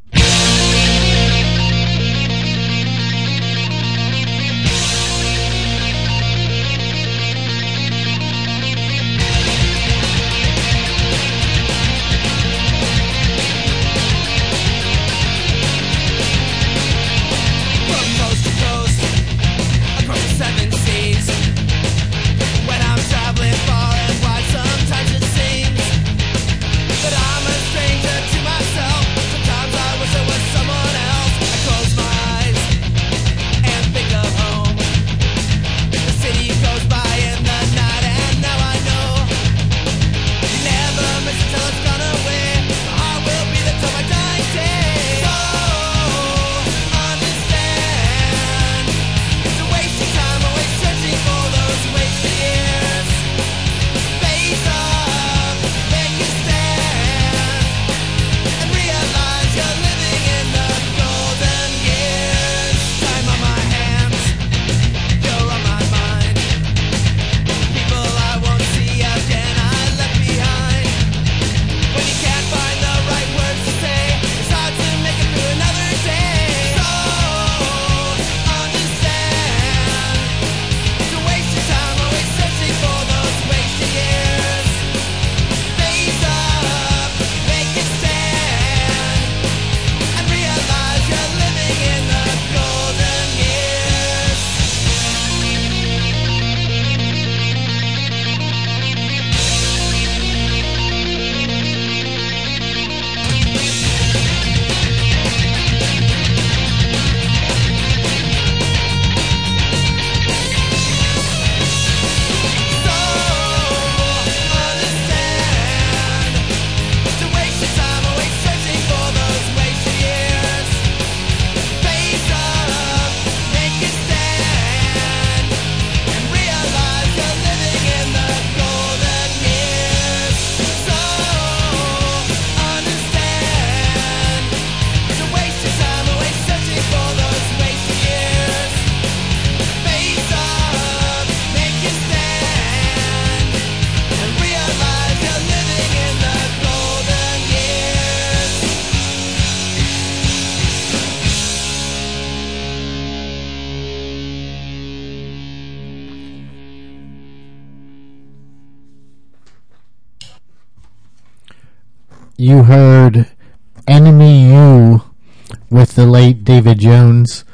You heard Enemy U with the late David Jones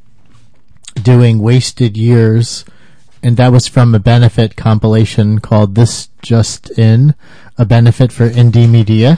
doing Wasted Years, and that was from a benefit compilation called This Just In, a benefit for indie media.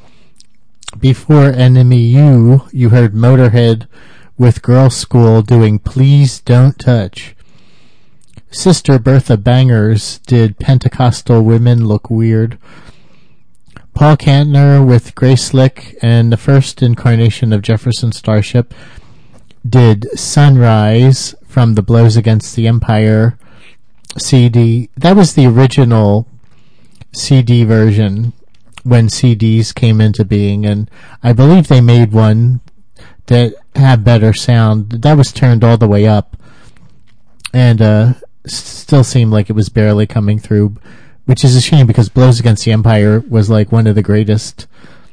Before Enemy U, you heard Motorhead with Girl School doing Please Don't Touch. Sister Bertha Bangers did Pentecostal Women Look Weird. Paul Kantner with Grace Slick and the first incarnation of Jefferson Starship did Sunrise from the Blows Against the Empire C D. That was the original C D version when C Ds came into being, and I believe they made one that had better sound. That was turned all the way up and uh, still seemed like it was barely coming through, which is a shame because Blows Against the Empire was like one of the greatest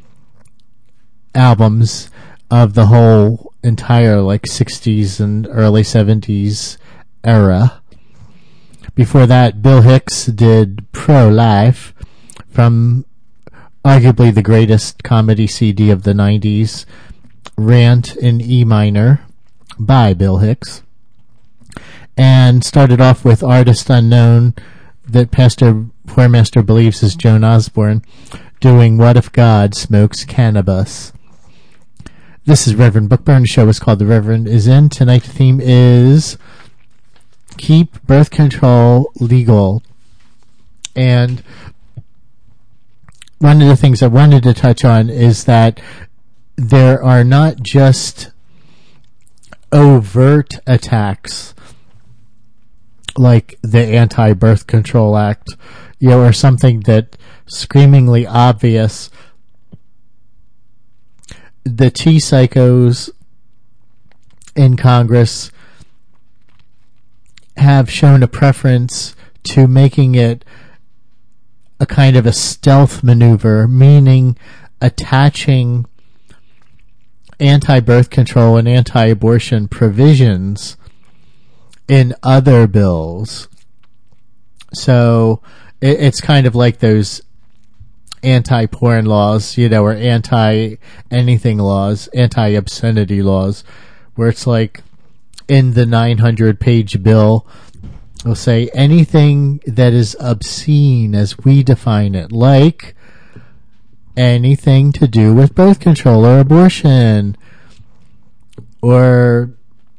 albums of the whole entire like sixties and early seventies era. Before that, Bill Hicks did Pro-Life from arguably the greatest comedy C D of the nineties, Rant in E minor by Bill Hicks, and started off with Artist Unknown that Pastor Whoremaster believes is Joan Osborne doing What If God Smokes Cannabis. This is Reverend Bookburn. The show is called The Reverend Is In. Tonight's theme is Keep Birth Control Legal. And one of the things I wanted to touch on is that there are not just overt attacks like the Anti-Birth Control Act, you know, or something that screamingly obvious the T-psychos in Congress have shown a preference to making it a kind of a stealth maneuver, meaning attaching anti-birth control and anti-abortion provisions in other bills. So it, it's kind of like those anti-porn laws, you know, or anti-anything laws, anti-obscenity laws, where it's like in the nine hundred page bill, they'll say anything that is obscene as we define it, like anything to do with birth control or abortion or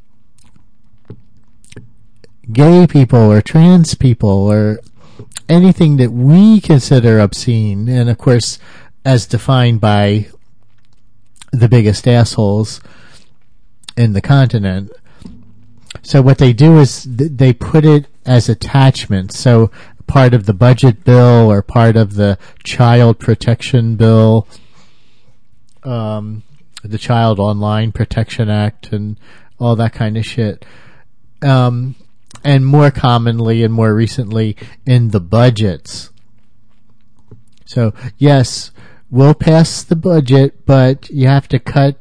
gay people or trans people or anything that we consider obscene, and of course as defined by the biggest assholes in the continent. So what they do is th- they put it as attachments. So part of the budget bill or part of the child protection bill, um, the Child Online Protection Act, and all that kind of shit. Um, and more commonly and more recently in the budgets. So yes, we'll pass the budget, but you have to cut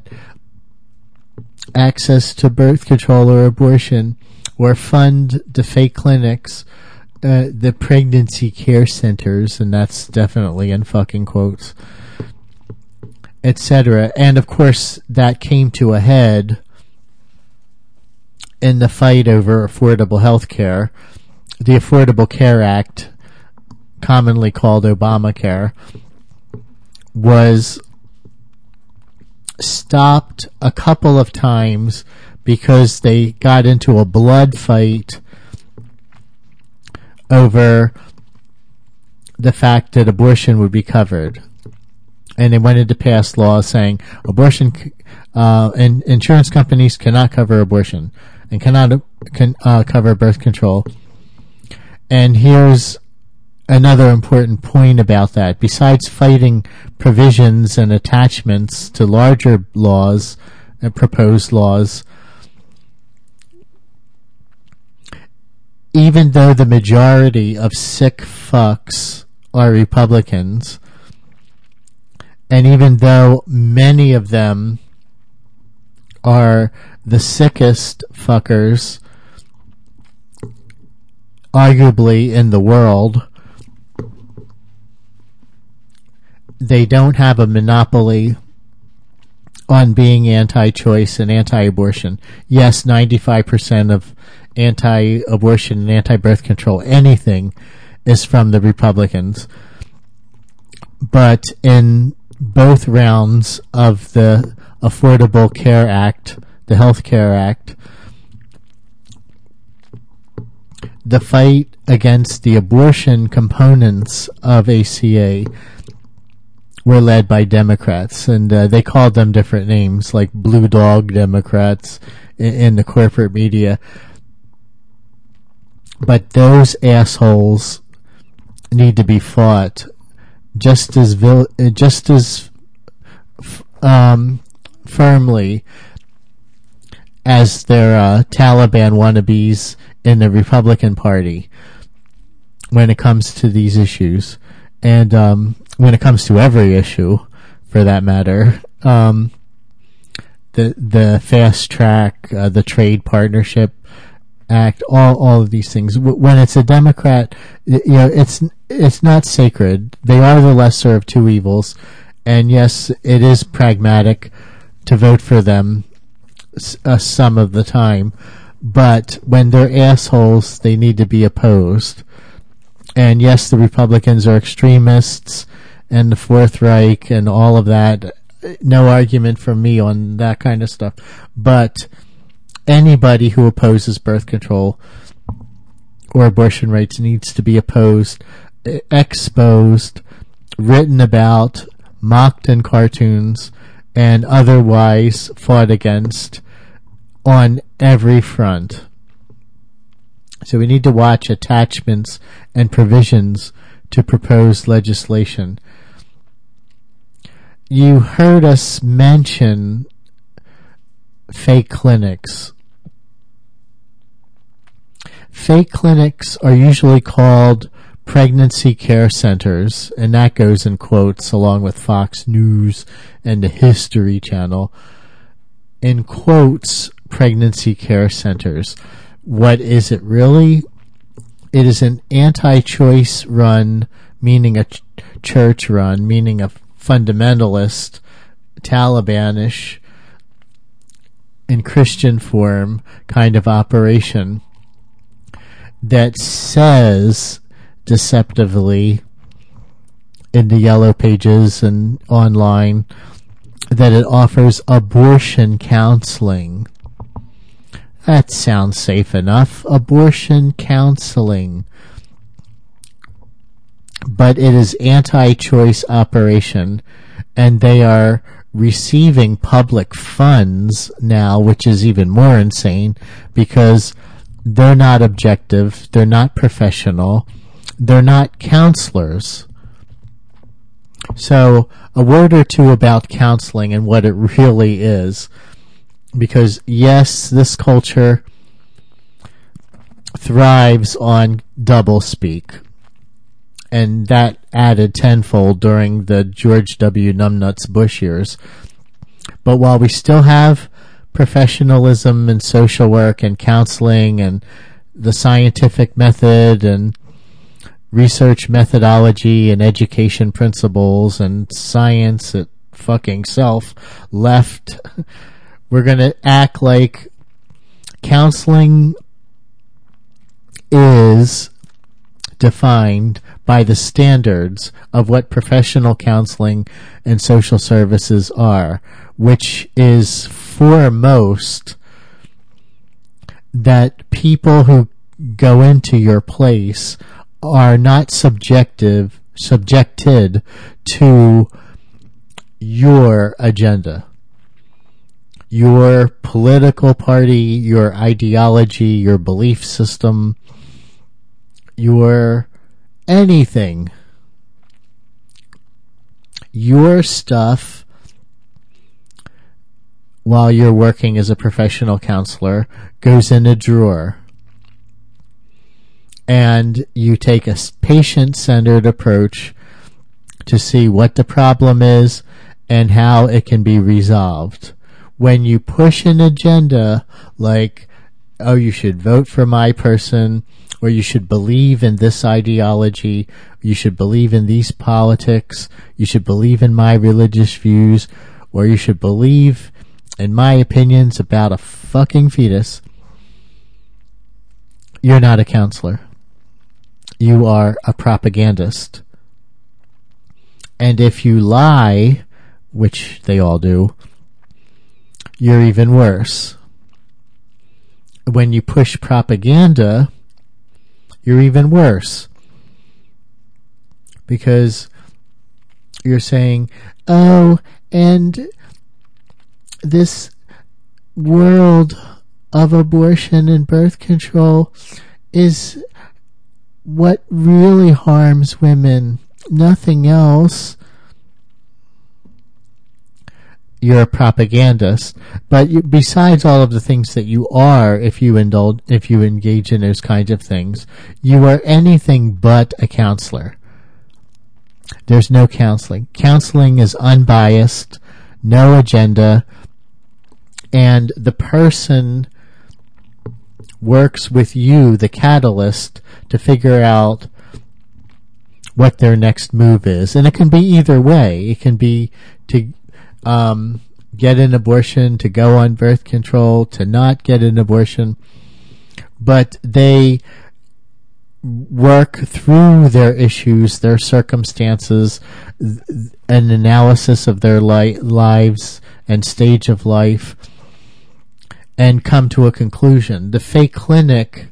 access to birth control or abortion, or fund the fake clinics, uh, the pregnancy care centers, and that's definitely in fucking quotes, et cetera. And of course, that came to a head in the fight over affordable health care. The Affordable Care Act, commonly called Obamacare, was stopped a couple of times because they got into a blood fight over the fact that abortion would be covered. And they wanted to pass laws saying abortion uh, and insurance companies cannot cover abortion and cannot can, uh, cover birth control. And here's another important point about that. Besides fighting provisions and attachments to larger laws, uh, proposed laws, even though the majority of sick fucks are Republicans, and even though many of them are the sickest fuckers arguably in the world, they don't have a monopoly on being anti-choice and anti-abortion. Yes, ninety-five percent of anti-abortion and anti-birth control, anything, is from the Republicans. But in both rounds of the Affordable Care Act, the Health Care Act, the fight against the abortion components of A C A were led by Democrats, and uh, they called them different names, like Blue Dog Democrats in, in the corporate media. But those assholes need to be fought just as vil- just as um, firmly as their uh, Taliban wannabes in the Republican Party when it comes to these issues, and um, when it comes to every issue, for that matter. Um, the the fast track, uh, the Trade Partnership Act, all all of these things. When it's a Democrat, you know, it's it's not sacred. They are the lesser of two evils, and yes, it is pragmatic to vote for them uh, some of the time. But when they're assholes, they need to be opposed. And yes, the Republicans are extremists, and the Fourth Reich, and all of that. No argument from me on that kind of stuff. But anybody who opposes birth control or abortion rights needs to be opposed, exposed, written about, mocked in cartoons, and otherwise fought against on every front. So we need to watch attachments and provisions to proposed legislation. you heard us mention fake clinics. Fake clinics are usually called pregnancy care centers, and that goes in quotes along with Fox News and the History Channel. In quotes, pregnancy care centers. What is it really? It is an anti-choice run, meaning a ch- church run, meaning a fundamentalist, Talibanish, in Christian form kind of operation that says deceptively in the yellow pages and online that it offers abortion counseling. That sounds safe enough. Abortion counseling. But it is anti-choice operation, and they are receiving public funds now, which is even more insane because they're not objective, they're not professional, they're not counselors. So, a word or two about counseling and what it really is. Because, yes, this culture thrives on doublespeak. And that added tenfold during the George W. Numbnuts Bush years. But while we still have professionalism and social work and counseling and the scientific method and research methodology and education principles and science at fucking self left, we're going to act like counseling is defined by the standards of what professional counseling and social services are, which is foremost that people who go into your place are not subjective, subjected to your agenda, your political party, your ideology, your belief system, your anything. Your stuff, while you're working as a professional counselor, goes in a drawer. And you take a patient-centered approach to see what the problem is and how it can be resolved. When you push an agenda like, oh, you should vote for my person, or you should believe in this ideology, you should believe in these politics, you should believe in my religious views, or you should believe in my opinions about a fucking fetus, you're not a counselor. You are a propagandist. And if you lie, which they all do, you're even worse. When you push propaganda, you're even worse. Because you're saying, oh, and this world of abortion and birth control is what really harms women, nothing else. You're a propagandist, but you, besides all of the things that you are, if you indulge, if you engage in those kinds of things, you are anything but a counselor. There's no counseling. Counseling is unbiased, no agenda, and the person works with you, the catalyst, to figure out what their next move is. And it can be either way. It can be to um, get an abortion, to go on birth control, to not get an abortion. But they work through their issues, their circumstances, an analysis of their li- lives and stage of life, and come to a conclusion. The fake clinic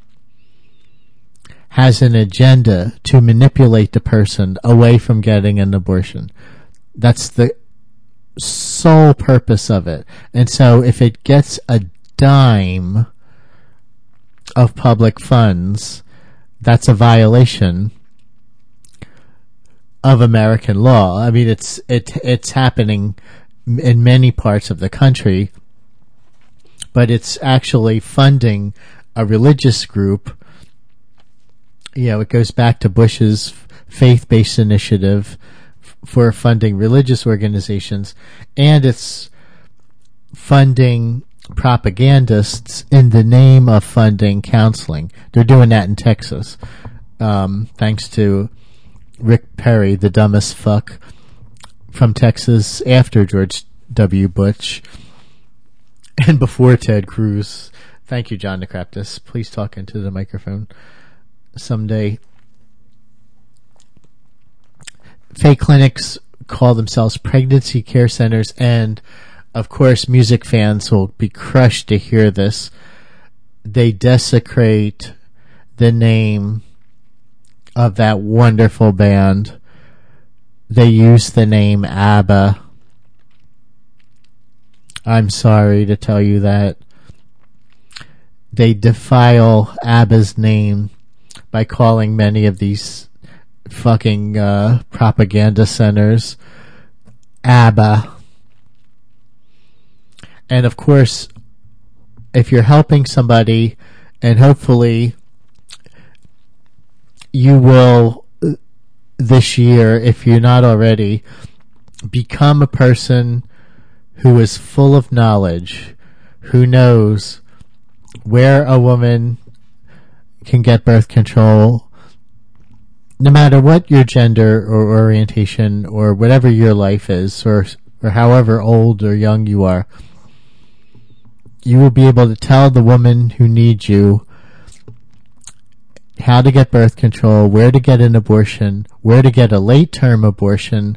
has an agenda to manipulate the person away from getting an abortion. That's the sole purpose of it. And so if it gets a dime of public funds, that's a violation. of American law. I mean, it's it it's happening in many parts of the country, but it's actually funding a religious group. You know, it goes back to Bush's faith-based initiative f- for funding religious organizations, and it's funding propagandists in the name of funding counseling. They're doing that in Texas, um, thanks to Rick Perry, the dumbest fuck from Texas after George W. Bush and before Ted Cruz. Thank you, John Necraptis. Please talk into the microphone someday. Fake clinics call themselves pregnancy care centers, and of course music fans will be crushed to hear this. They desecrate the name of that wonderful band. They use the name ABBA. I'm sorry to tell you that. They defile ABBA's name by calling many of these fucking uh, propaganda centers ABBA. And of course, if you're helping somebody, and hopefully you will this year, if you're not already, become a person who is full of knowledge, who knows where a woman can get birth control, no matter what your gender or orientation or whatever your life is, or or however old or young you are. You will be able to tell the woman who needs you how to get birth control, where to get an abortion, where to get a late-term abortion,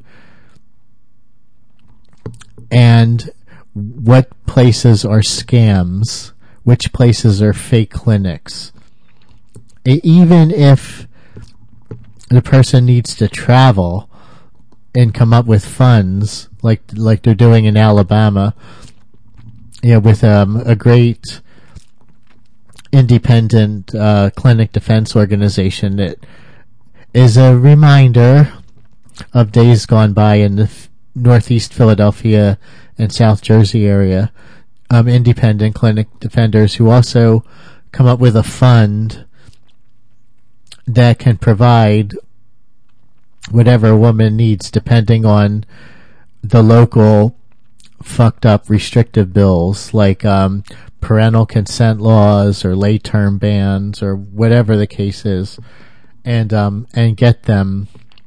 and what places are scams, which places are fake clinics. E- even if the person needs to travel and come up with funds, like like they're doing in Alabama, you know, with um, a great independent uh, clinic defense organization that is a reminder of days gone by in the f- Northeast Philadelphia and South Jersey area. Um, independent clinic defenders who also come up with a fund that can provide whatever a woman needs depending on the local fucked up restrictive bills, like um, parental consent laws or late term bans or whatever the case is, and um, and get them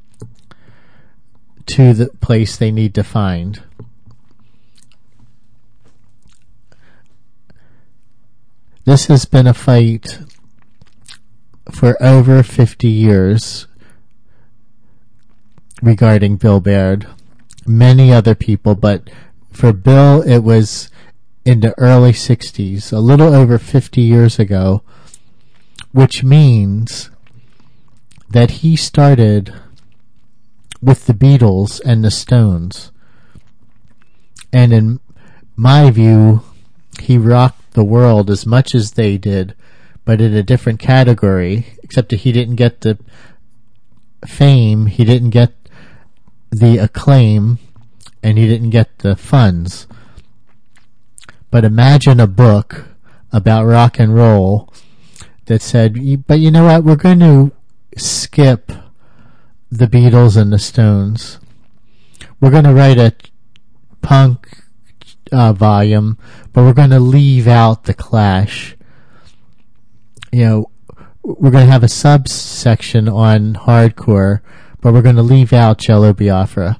to the place they need to find. This has been a fight for over fifty years regarding Bill Baird. Many other people, but for Bill, it was in the early sixties, a little over fifty years ago, which means that he started with the Beatles and the Stones. And in my view, he rocked the world as much as they did, but in a different category, except that he didn't get the fame, he didn't get the acclaim, and he didn't get the funds. But imagine a book about rock and roll that said, but you know what, we're going to skip the Beatles and the Stones. We're going to write a punk uh, volume, but we're going to leave out the Clash. You know, we're going to have a subsection on hardcore, but we're going to leave out Jello Biafra.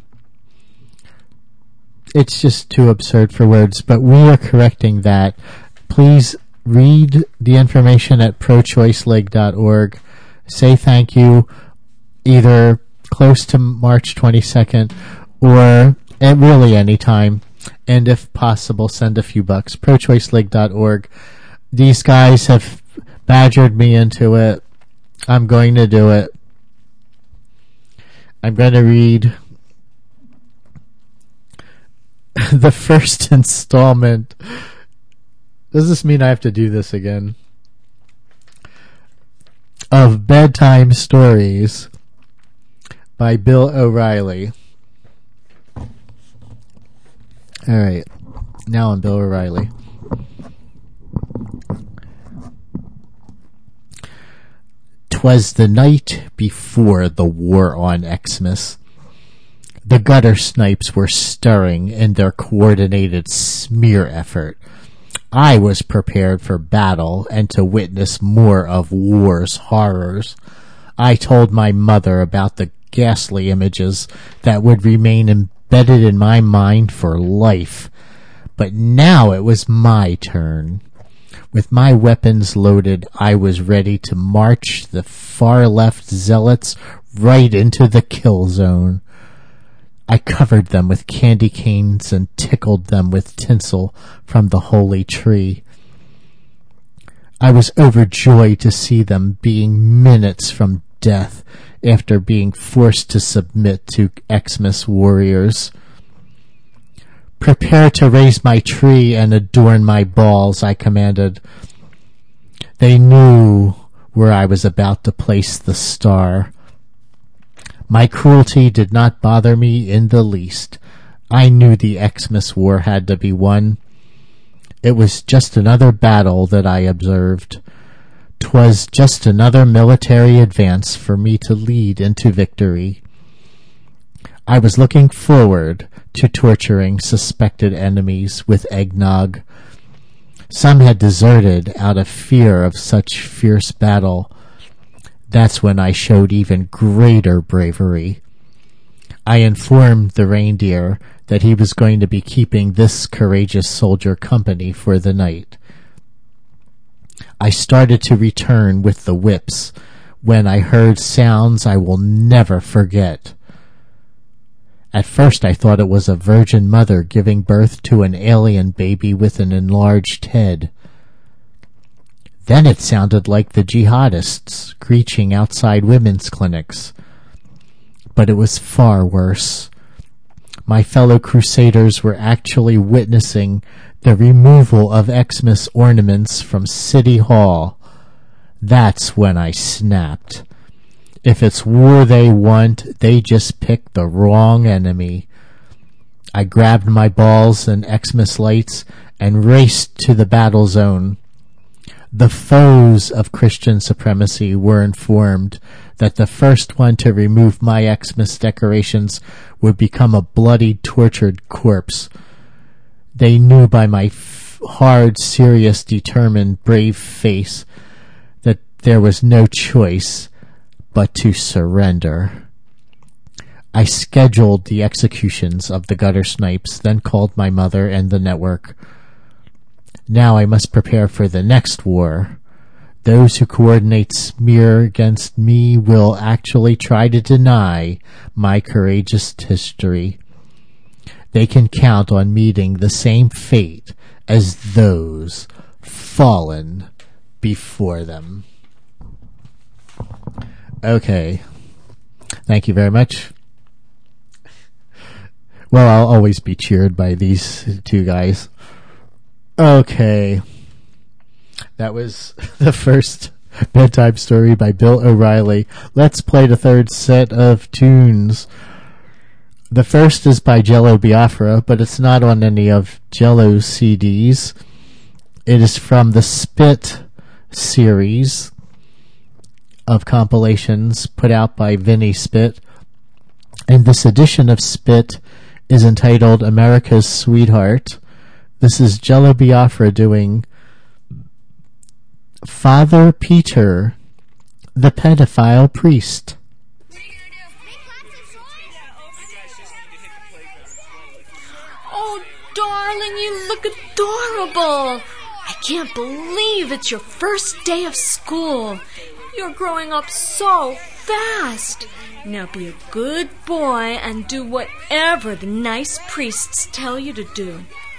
It's just too absurd for words, but we are correcting that. Please read the information at pro choice leg dot org. Say thank you either close to March twenty-second or at really any time. And if possible, send a few bucks. pro choice leg dot org. These guys have badgered me into it. I'm going to do it. I'm going to read the first installment. Does this mean I have to do this again? Of Bedtime Stories by Bill O'Reilly. All right, now on Bill O'Reilly. "'Twas the night before the war on Xmas. The gutter snipes were stirring in their coordinated smear effort. I was prepared for battle and to witness more of war's horrors. I told my mother about the ghastly images that would remain embedded in my mind for life. But now it was my turn. With my weapons loaded, I was ready to march the far-left zealots right into the kill zone. I covered them with candy canes and tickled them with tinsel from the holy tree. I was overjoyed to see them being minutes from death after being forced to submit to Xmas warriors. Prepare to raise my tree and adorn my balls, I commanded. They knew where I was about to place the star. My cruelty did not bother me in the least. I knew the Xmas war had to be won. It was just another battle that I observed. 'Twas just another military advance for me to lead into victory. I was looking forward to torturing suspected enemies with eggnog. Some had deserted out of fear of such fierce battle. That's when I showed even greater bravery. I informed the reindeer that he was going to be keeping this courageous soldier company for the night. I started to return with the whips when I heard sounds I will never forget. At first I thought it was a virgin mother giving birth to an alien baby with an enlarged head. Then it sounded like the jihadists screeching outside women's clinics. But it was far worse. My fellow crusaders were actually witnessing the removal of Xmas ornaments from City Hall. That's when I snapped. If it's war they want, they just picked the wrong enemy. I grabbed my balls and Xmas lights and raced to the battle zone. The foes of Christian supremacy were informed that the first one to remove my Xmas decorations would become a bloody, tortured corpse. They knew by my f- hard, serious, determined, brave face that there was no choice but to surrender. I scheduled the executions of the gutter snipes, then called my mother and the network. Now I must prepare for the next war. Those who coordinate smear against me will actually try to deny my courageous history. They can count on meeting the same fate as those fallen before them. Okay. Thank you very much. Well, I'll always be cheered by these two guys. Okay. That was the first bedtime story by Bill O'Reilly. Let's play the third set of tunes. The first is by Jello Biafra, but it's not on any of Jello's C Ds. It is from the Spit series of compilations put out by Vinny Spit. And this edition of Spit is entitled America's Sweetheart. This is Jello Biafra doing Father Peter, the Pedophile Priest. Oh, darling, you look adorable. I can't believe it's your first day of school. You're growing up so fast. Now be a good boy and do whatever the nice priests tell you to do.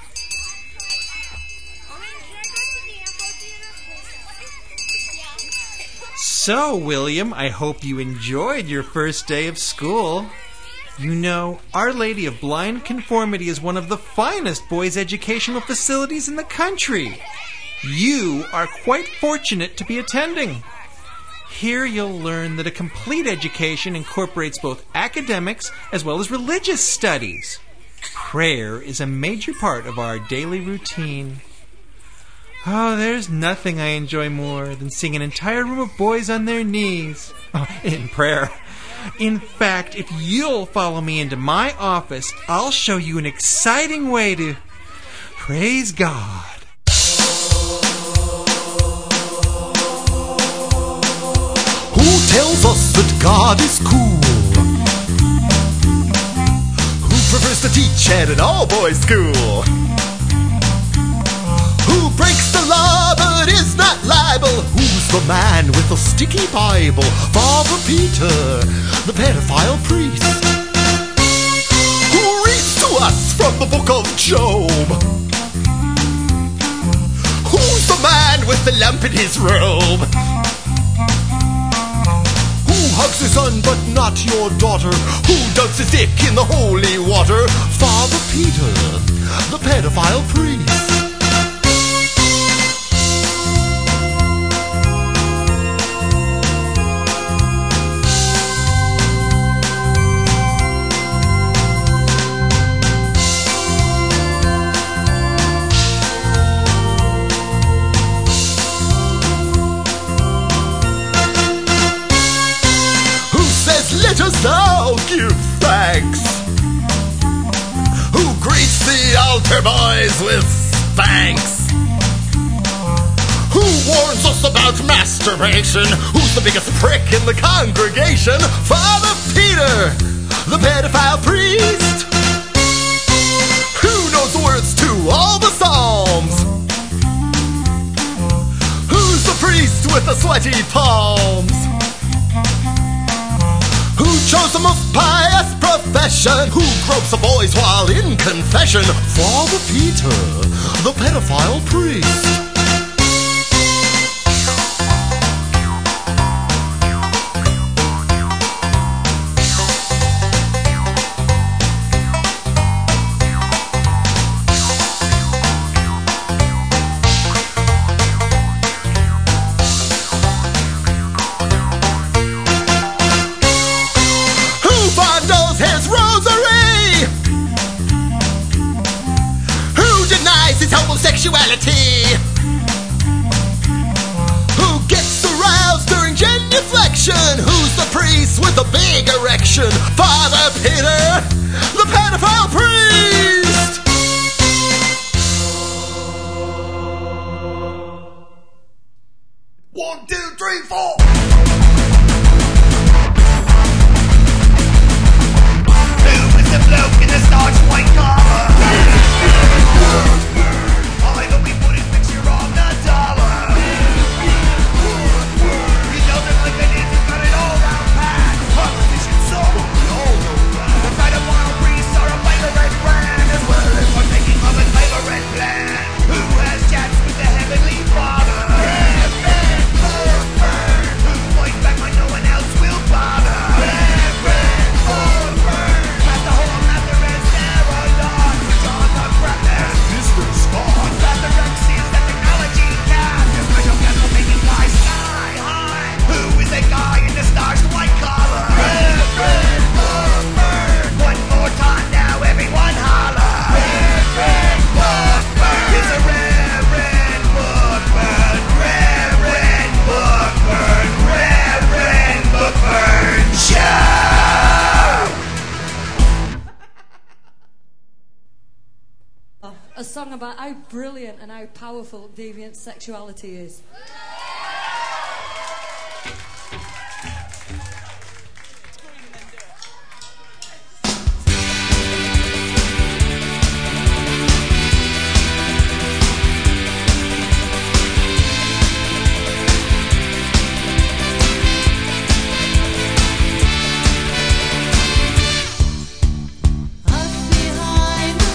So, William, I hope you enjoyed your first day of school. You know, Our Lady of Blind Conformity is one of the finest boys' educational facilities in the country. You are quite fortunate to be attending. Here you'll learn that a complete education incorporates both academics as well as religious studies. Prayer is a major part of our daily routine. Oh, there's nothing I enjoy more than seeing an entire room of boys on their knees oh, in prayer. In fact, if you'll follow me into my office, I'll show you an exciting way to praise God. Who tells us that God is cool? Who prefers to teach at an all-boys school? Who breaks the law but is not liable? Who's the man with the sticky Bible? Father Peter, the pedophile priest. Who reads to us from the book of Job? Who's the man with the lump in his robe? Who hugs his son but not your daughter? Who dumps his dick in the holy water? Father Peter, the pedophile priest. Let us now give thanks. Who greets the altar boys with spanks? Who warns us about masturbation? Who's the biggest prick in the congregation? Father Peter, the pedophile priest. Who knows the words to all the psalms? Who's the priest with the sweaty palms? Who chose the most pious profession? Who gropes the boys while in confession? Father Peter, the pedophile priest. Homosexuality. Who gets aroused during genuflection? Who's the priest with the big erection? Father Peter, the pedophile priest. One, two, three, four. Who is the bloke in the starch white collar? A song about how brilliant and how powerful deviant sexuality is.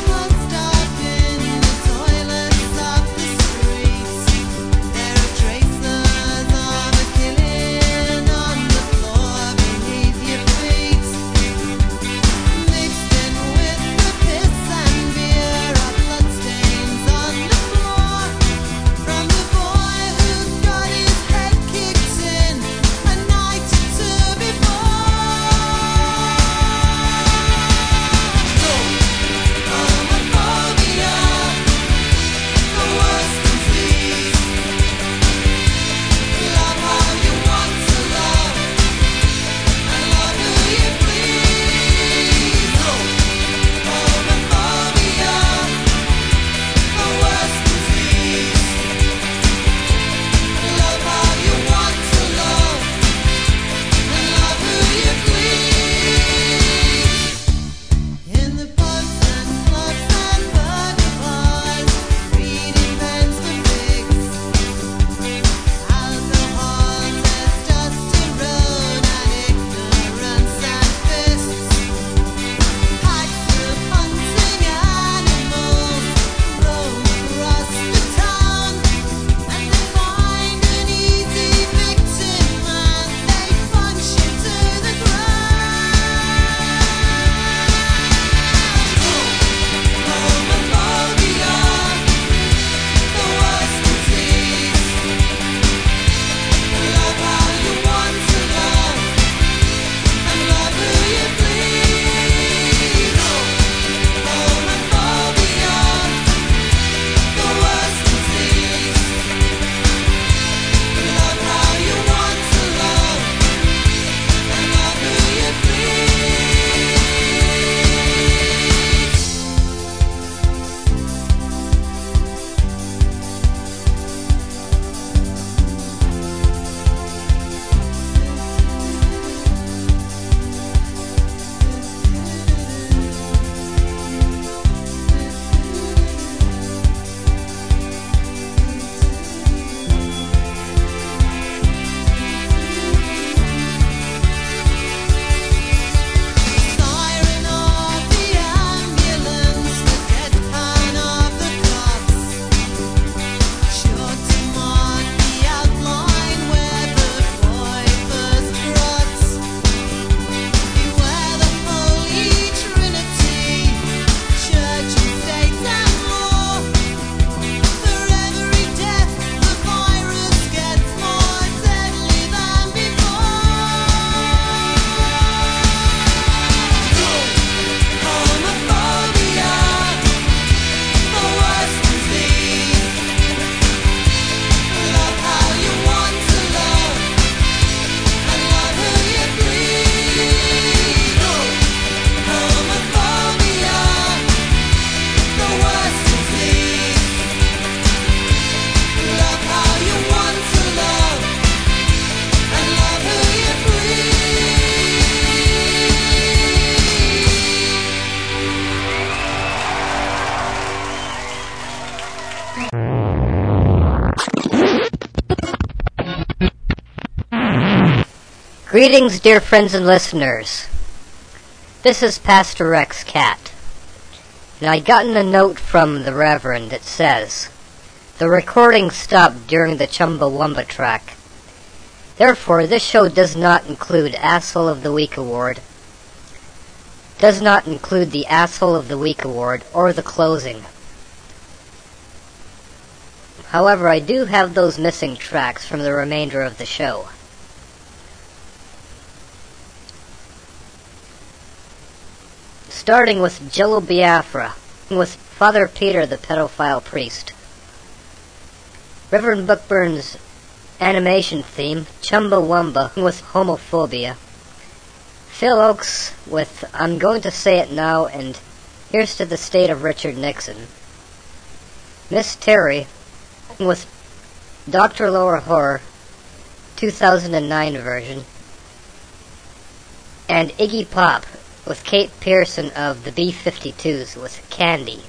Trace Greetings, dear friends and listeners. This is Pastor Rex Cat, and I'd gotten a note from the Reverend that says, the recording stopped during the Chumbawamba track. Therefore, this show does not include Asshole of the Week Award, does not include the Asshole of the Week Award, or the closing. However, I do have those missing tracks from the remainder of the show. Starting with Jello Biafra, with Father Peter the Pedophile Priest. Reverend Bookburn's animation theme, Chumbawamba, with Homophobia. Phil Oakes with I'm Going to Say It Now and Here's to the State of Richard Nixon. Miss Terry with Doctor Lower Horror, two thousand nine version. And Iggy Pop with Kate Pearson of the B fifty-twos with Candy.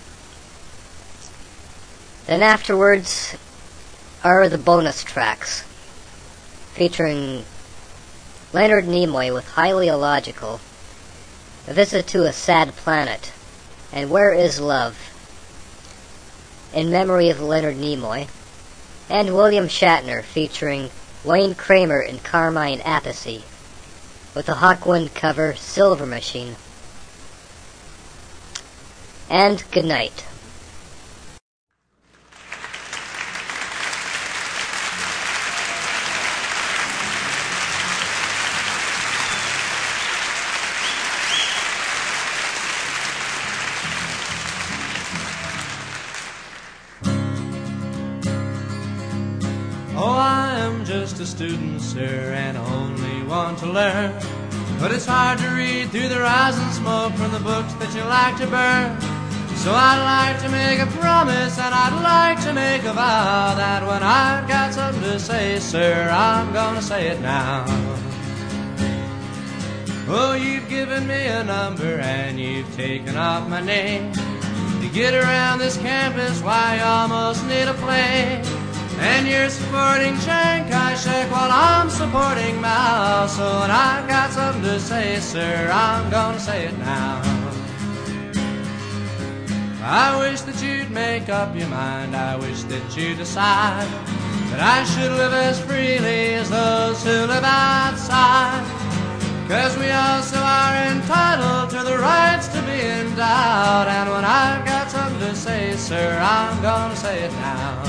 Then afterwards are the bonus tracks, featuring Leonard Nimoy with Highly Illogical, A Visit to a Sad Planet, and Where is Love, in memory of Leonard Nimoy, and William Shatner featuring Wayne Kramer and Carmine Appice, with the Hawkwind cover Silver Machine. And good night. Oh, I am just a student, sir, and only want to learn. But it's hard to read through the rising smoke from the books that you like to burn. So I'd like to make a promise, and I'd like to make a vow, that when I've got something to say, sir, I'm gonna say it now. Oh, you've given me a number, and you've taken off my name. To get around this campus, why, you almost need a plane. And you're supporting Chiang Kai-shek while I'm supporting Mao. So when I've got something to say, sir, I'm gonna say it now. I wish that you'd make up your mind. I wish that you'd decide that I should live as freely as those who live outside. 'Cause we also are entitled to the rights to be endowed. And when I've got something to say, sir, I'm gonna say it now.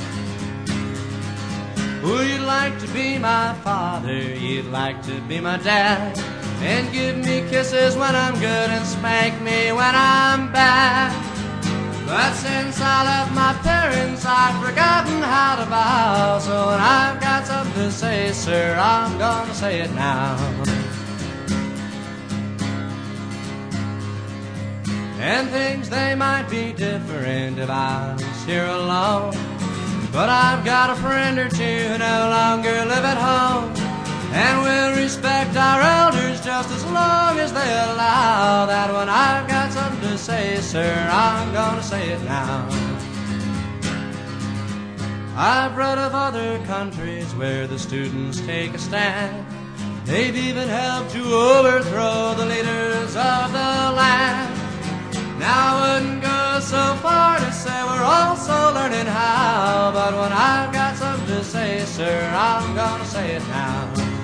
Oh, you'd like to be my father, you'd like to be my dad, and give me kisses when I'm good and spank me when I'm bad. But since I left my parents, I've forgotten how to bow. So when I've got something to say, sir, I'm gonna say it now. And things, they might be different if I was here alone. But I've got a friend or two who no longer live at home, and we'll respect our elders just as long as they allow. That when I've got something to say, sir, I'm gonna say it now. I've read of other countries where the students take a stand. They've even helped to overthrow the leaders of the land. Now I wouldn't go so far to say we're also learning how, but when I've got something to say, sir, I'm gonna say it now.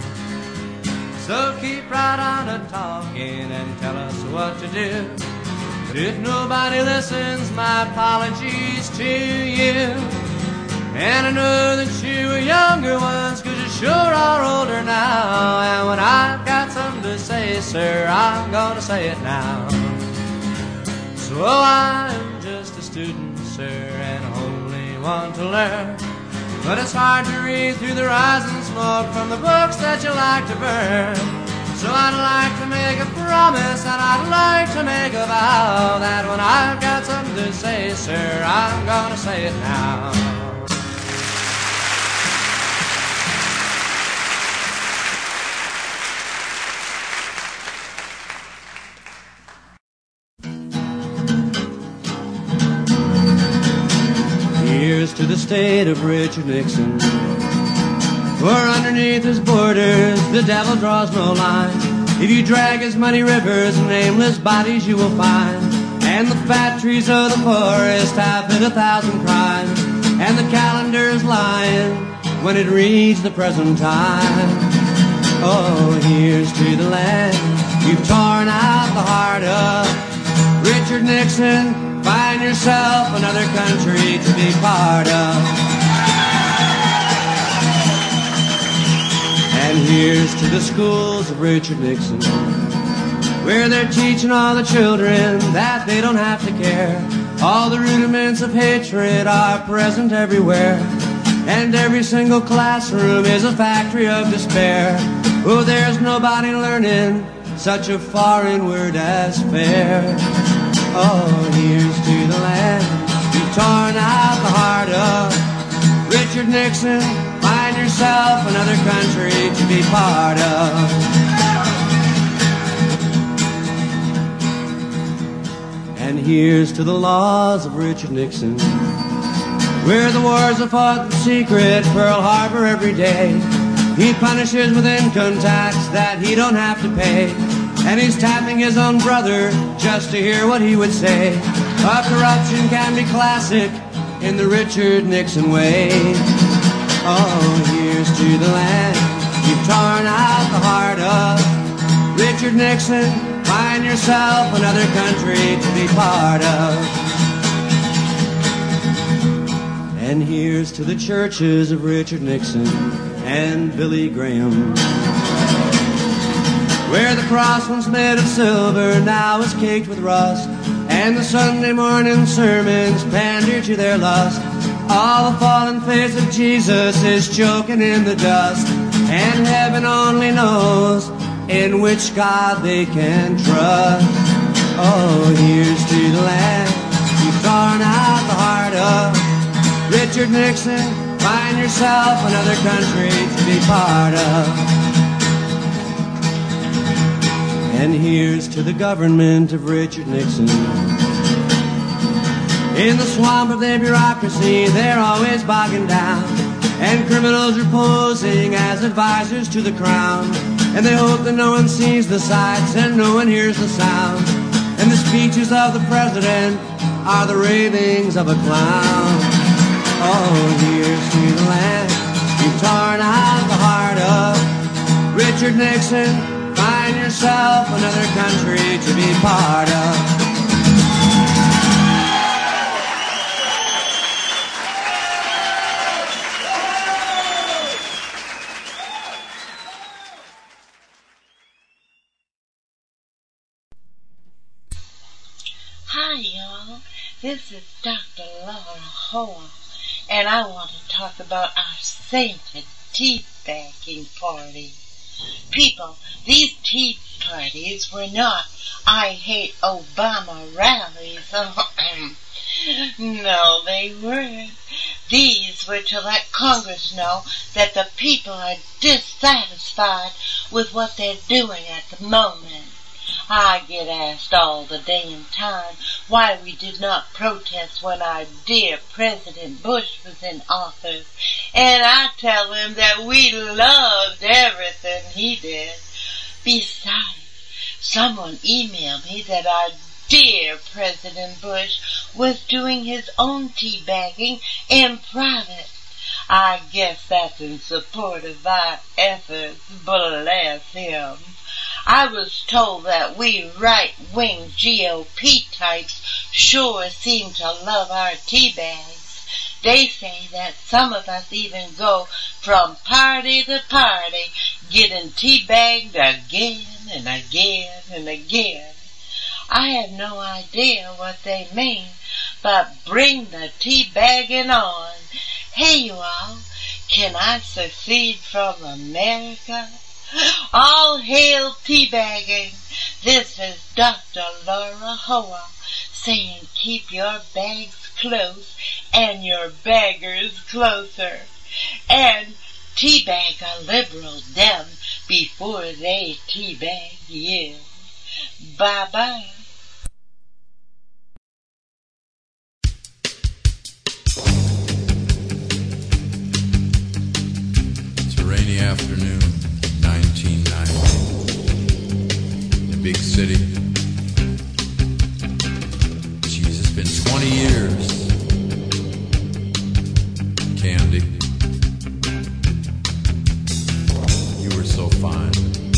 So keep right on a talking and tell us what to do. But if nobody listens, my apologies to you. And I know that you are younger ones, 'cause you sure are older now. And when I've got something to say, sir, I'm gonna say it now. So I'm just a student, sir, and only want to learn. But it's hard to read through the rising smoke from the books that you like to burn. So I'd like to make a promise, and I'd like to make a vow, that when I've got something to say, sir, I'm gonna say it now. Here's to the state of Richard Nixon. For underneath his borders, the devil draws no line. If you drag his muddy rivers, nameless bodies you will find. And the fat trees of the forest have hid a thousand crimes. And the calendar's lying when it reads the present time. Oh, here's to the land you've torn out the heart of. Richard Nixon, find yourself another country to be part of. And here's to the schools of Richard Nixon, where they're teaching all the children that they don't have to care. All the rudiments of hatred are present everywhere, and every single classroom is a factory of despair. Oh, there's nobody learning such a foreign word as fair. Oh, here's to the land you've torn out the heart of. Richard Nixon, find yourself another country to be part of. And here's to the laws of Richard Nixon, where the wars are fought in secret, Pearl Harbor every day. He punishes with income tax that he don't have to pay, and he's tapping his own brother just to hear what he would say. A corruption can be classic in the Richard Nixon way. Oh, here's to the land you've torn out the heart of. Richard Nixon, find yourself another country to be part of. And here's to the churches of Richard Nixon and Billy Graham, where the cross once made of silver now is caked with rust, and the Sunday morning sermons pander to their lust. All the fallen face of Jesus is choking in the dust, and heaven only knows in which God they can trust. Oh, here's to the land you've torn out the heart of. Richard Nixon, find yourself another country to be part of. And here's to the government of Richard Nixon. In the swamp of their bureaucracy, they're always bogging down, and criminals are posing as advisors to the crown. And they hope that no one sees the sights and no one hears the sound, and the speeches of the president are the ravings of a clown. Oh, here's to the land you've torn out the heart of. Richard Nixon, find yourself another country to be part of. Hi, y'all. This is Doctor Laura Hoa, and I want to talk about our sainted tea bagging party. People, these tea parties were not I hate Obama rallies. No, they weren't. These were to let Congress know that the people are dissatisfied with what they're doing at the moment. I get asked all the damn time why we did not protest when our dear President Bush was in office, and I tell them that we loved everything he did. Besides, someone emailed me that our dear President Bush was doing his own teabagging in private. I guess that's in support of our efforts, bless him. I was told that we right-wing G O P types sure seem to love our tea bags. They say that some of us even go from party to party getting tea bagged again and again and again. I have no idea what they mean, but bring the tea bagging on. Hey you all, can I secede from America? All hail teabagging. This is Doctor Laura Hoa saying keep your bags close and your baggers closer. And teabag a liberal them before they teabag you. Bye-bye. It's raining afternoon, nineteen ninety. In a big city. Jeez, it's been twenty years. Candy. You were so fine.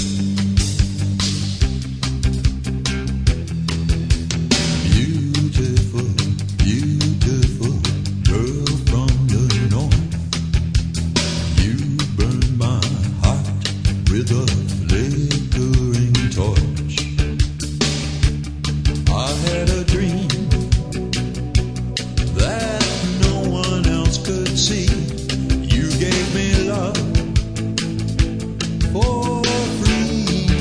Beautiful, beautiful girl from the north. You burn my heart with a flickering torch. I had a dream that no one else could see. You gave me love for free.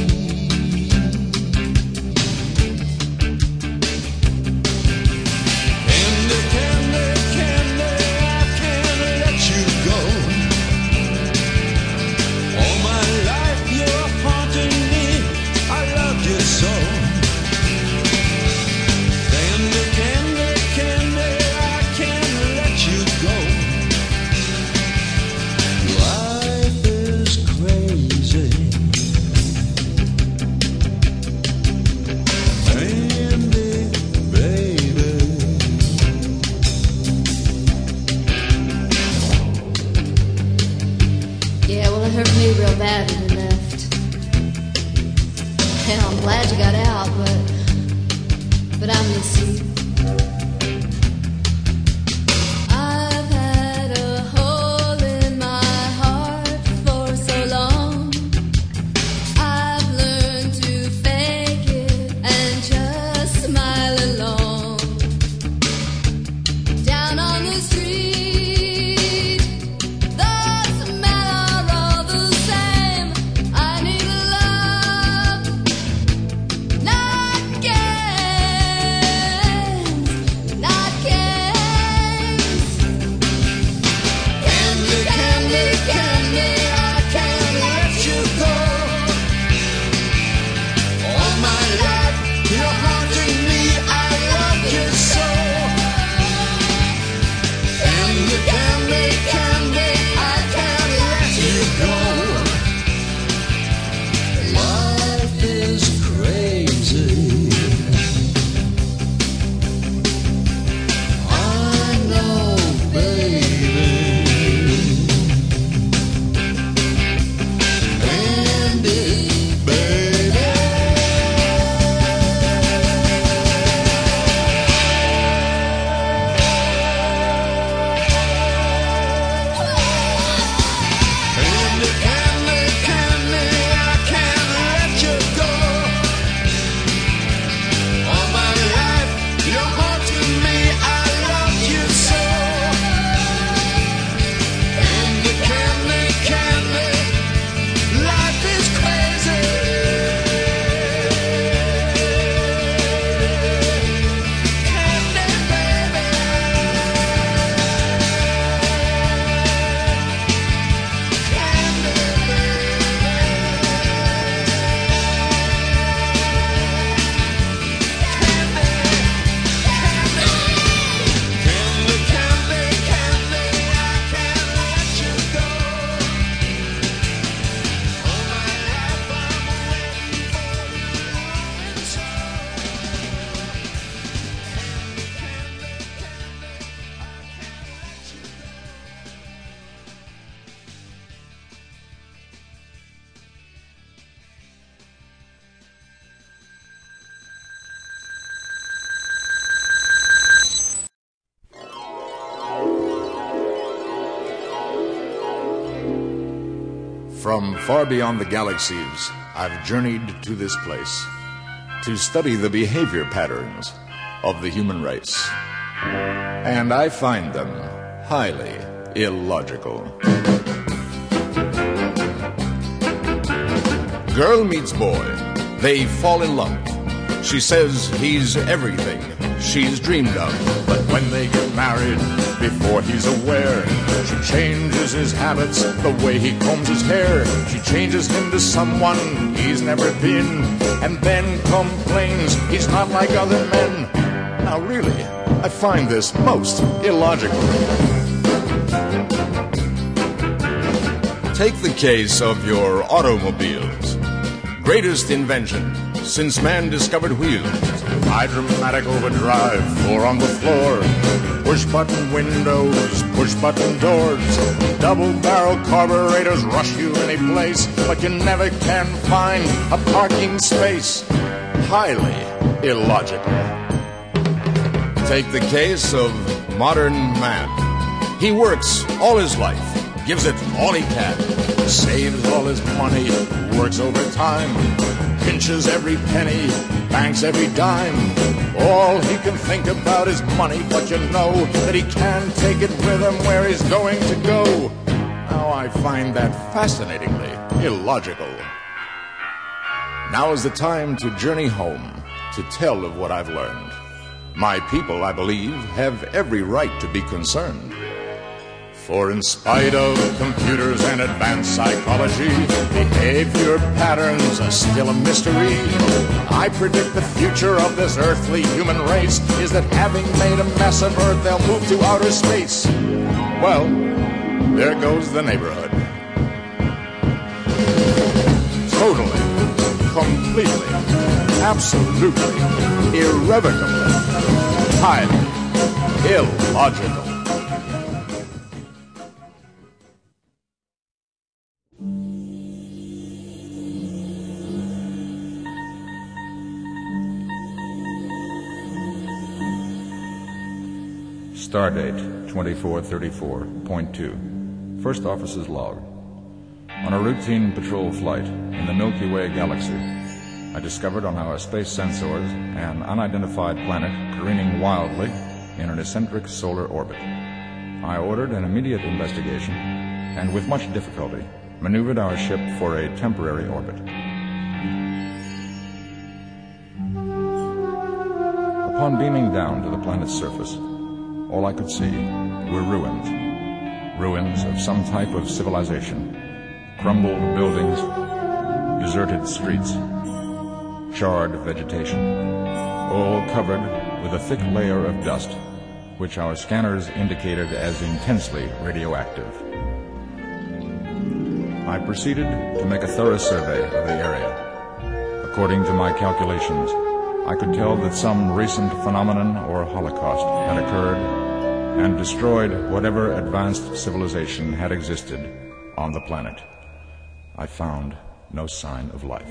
Candy, candy, candy, I can't let you go. All my life you're haunting me. I love you so. Candy, candy, candy, I can't let you go. Life is crazy. Candy, baby. Yeah, well, it hurt me real bad when you left. And I'm glad you got out, but but I miss you. I've had a hole in my heart for so long. I've learned to fake it and just smile along. Down on the street, the smell are all the same. I need love, not games, not games. Candy, candy, candy, I can't let you go. All my life you're haunting me. I love you so. Candy, candy, candy, I can't let you go. Life is crazy. I know, baby. Candy, baby. Candy, candy, candy, I can't let you go. All my life you're haunting me. I love you so. Candy, candy, candy, life is crazy. Candy, baby. Candy, candy, candy, I can't let you go. All my life I'm waiting for you, and so From far beyond the galaxies, I've journeyed to this place to study the behavior patterns of the human race. And I find them highly illogical. Girl meets boy. They fall in love. She says he's everything she's dreamed of. But when they get married, before he's aware, she changes his habits, the way he combs his hair. She changes him to someone he's never been, and then complains he's not like other men. Now really, I find this most illogical. Take the case of your automobiles. Greatest invention since man discovered wheels. Hydromatic overdrive, four on the floor. Push-button windows, push-button doors. Double-barrel carburetors rush you any place, but you never can find a parking space. Highly illogical. Take the case of modern man. He works all his life, gives it all he can, saves all his money, works overtime, pinches every penny, banks every dime. All he can think about is money, but you know that he can't take it with him where he's going to go. Now I find that fascinatingly illogical. Now is the time to journey home, to tell of what I've learned. My people, I believe, have every right to be concerned. For in spite of computers and advanced psychology, behavior patterns are still a mystery. I predict the future of this earthly human race is that having made a mess of Earth, they'll move to outer space. Well, there goes the neighborhood. Totally, completely, absolutely, irrevocably, highly illogical. Stardate twenty-four thirty-four point two. First Officer's Log. On a routine patrol flight in the Milky Way galaxy, I discovered on our space sensors an unidentified planet careening wildly in an eccentric solar orbit. I ordered an immediate investigation and with much difficulty maneuvered our ship for a temporary orbit. Upon beaming down to the planet's surface, all I could see were ruins. Ruins of some type of civilization. Crumbled buildings, deserted streets, charred vegetation, all covered with a thick layer of dust, which our scanners indicated as intensely radioactive. I proceeded to make a thorough survey of the area. According to my calculations, I could tell that some recent phenomenon or holocaust had occurred and destroyed whatever advanced civilization had existed on the planet. I found no sign of life.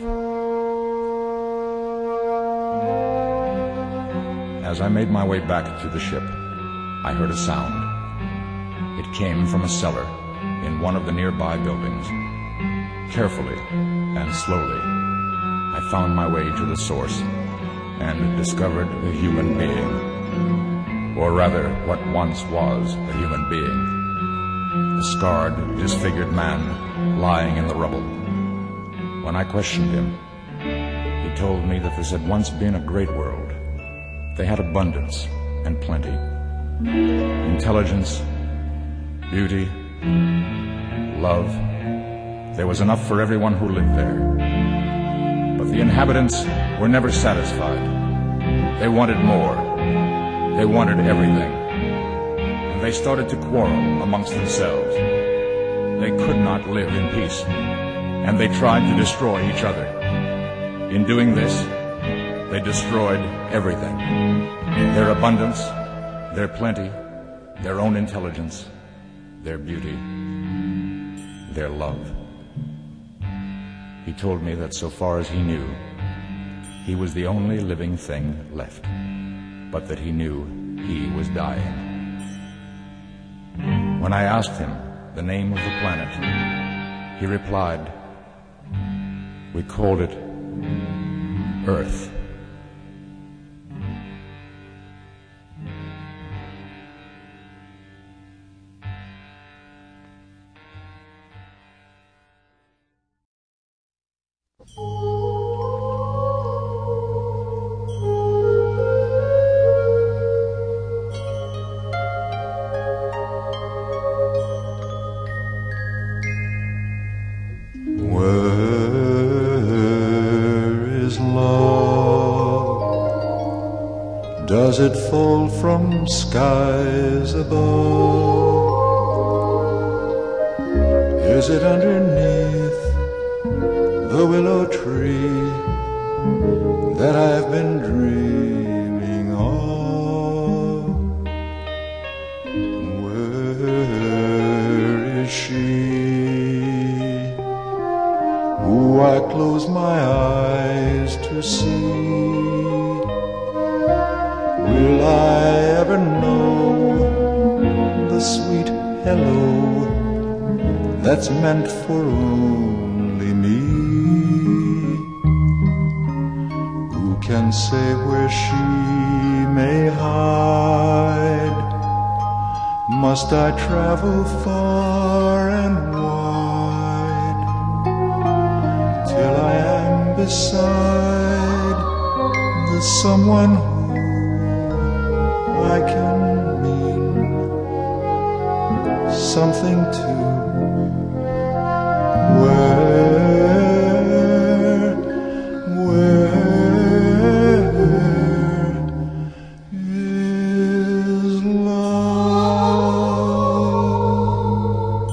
As I made my way back to the ship, I heard a sound. It came from a cellar in one of the nearby buildings. Carefully and slowly, I found my way to the source and discovered a human being, or rather what once was a human being, a scarred, disfigured man lying in the rubble. When I questioned him, he told me that this had once been a great world. They had abundance and plenty, intelligence, beauty, love. There was enough for everyone who lived there. But the inhabitants were never satisfied. They wanted more. They wanted everything. And they started to quarrel amongst themselves. They could not live in peace, and they tried to destroy each other. In doing this, they destroyed everything. Their abundance, their plenty, their own intelligence, their beauty, their love. He told me that so far as he knew, he was the only living thing left, but that he knew he was dying. When I asked him the name of the planet, he replied, "We called it Earth." Does it fall from skies above? Is it underneath the willow tree that I've been dreaming of? Where is she who I close my eyes to see? Will I ever know the sweet hello that's meant for only me? Who can say where she may hide? Must I travel far and wide till I am beside the someone who I can mean something to? Where, where is love?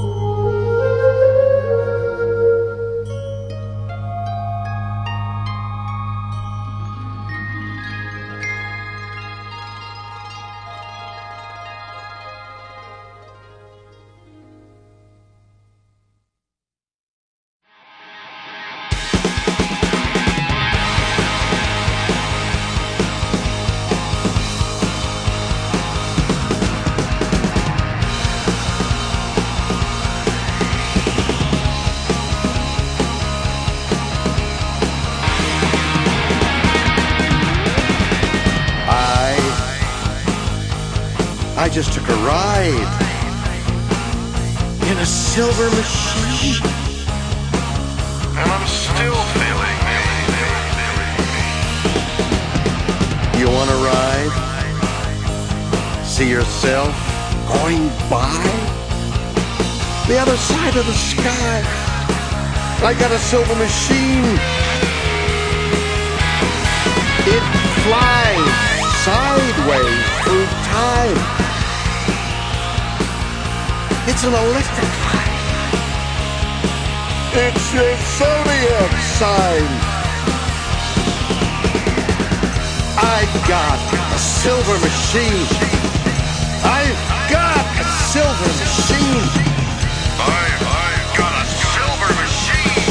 I just took a ride in a silver machine, and I'm still feeling. You want to ride? See yourself going by the other side of the sky. I got a silver machine. It flies sideways through time. It's an electric light. It's your zodiac sign. I got a silver machine. I've got a silver machine. I, I've got a silver machine.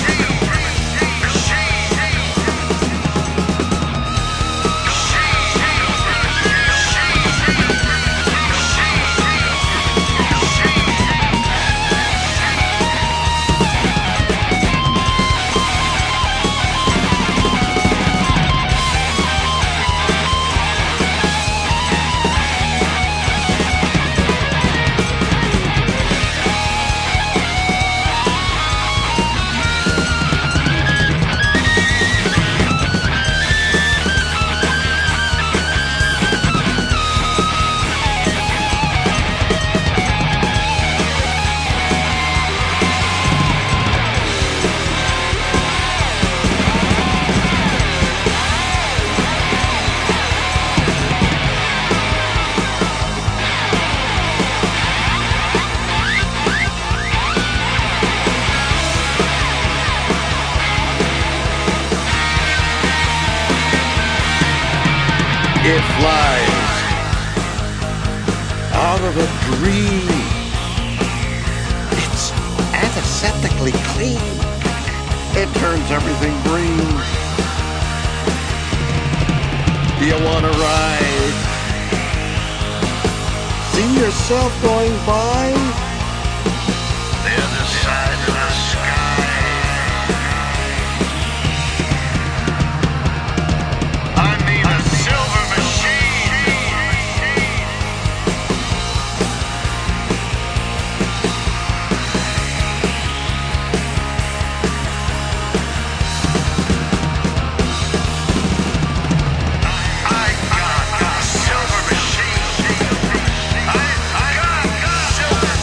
It flies out of a dream. It's antiseptically clean. It turns everything green. Do you want to ride? See yourself going by the other side of the sky. I mean a silver machine. I got a silver machine. I got a silver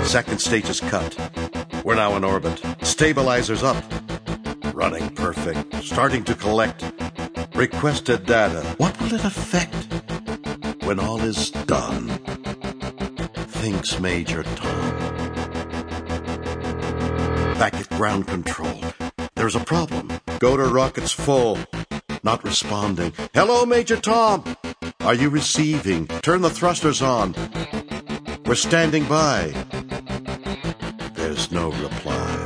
Second stage is cut. We're now in orbit. Stabilizers up. Running perfect. Starting to collect requested data. What will it affect when all is done? Thinks Major Tom. Back at ground control. There's a problem. Go to rockets full. Not responding. Hello, Major Tom. Are you receiving? Turn the thrusters on. We're standing by. There's no reply.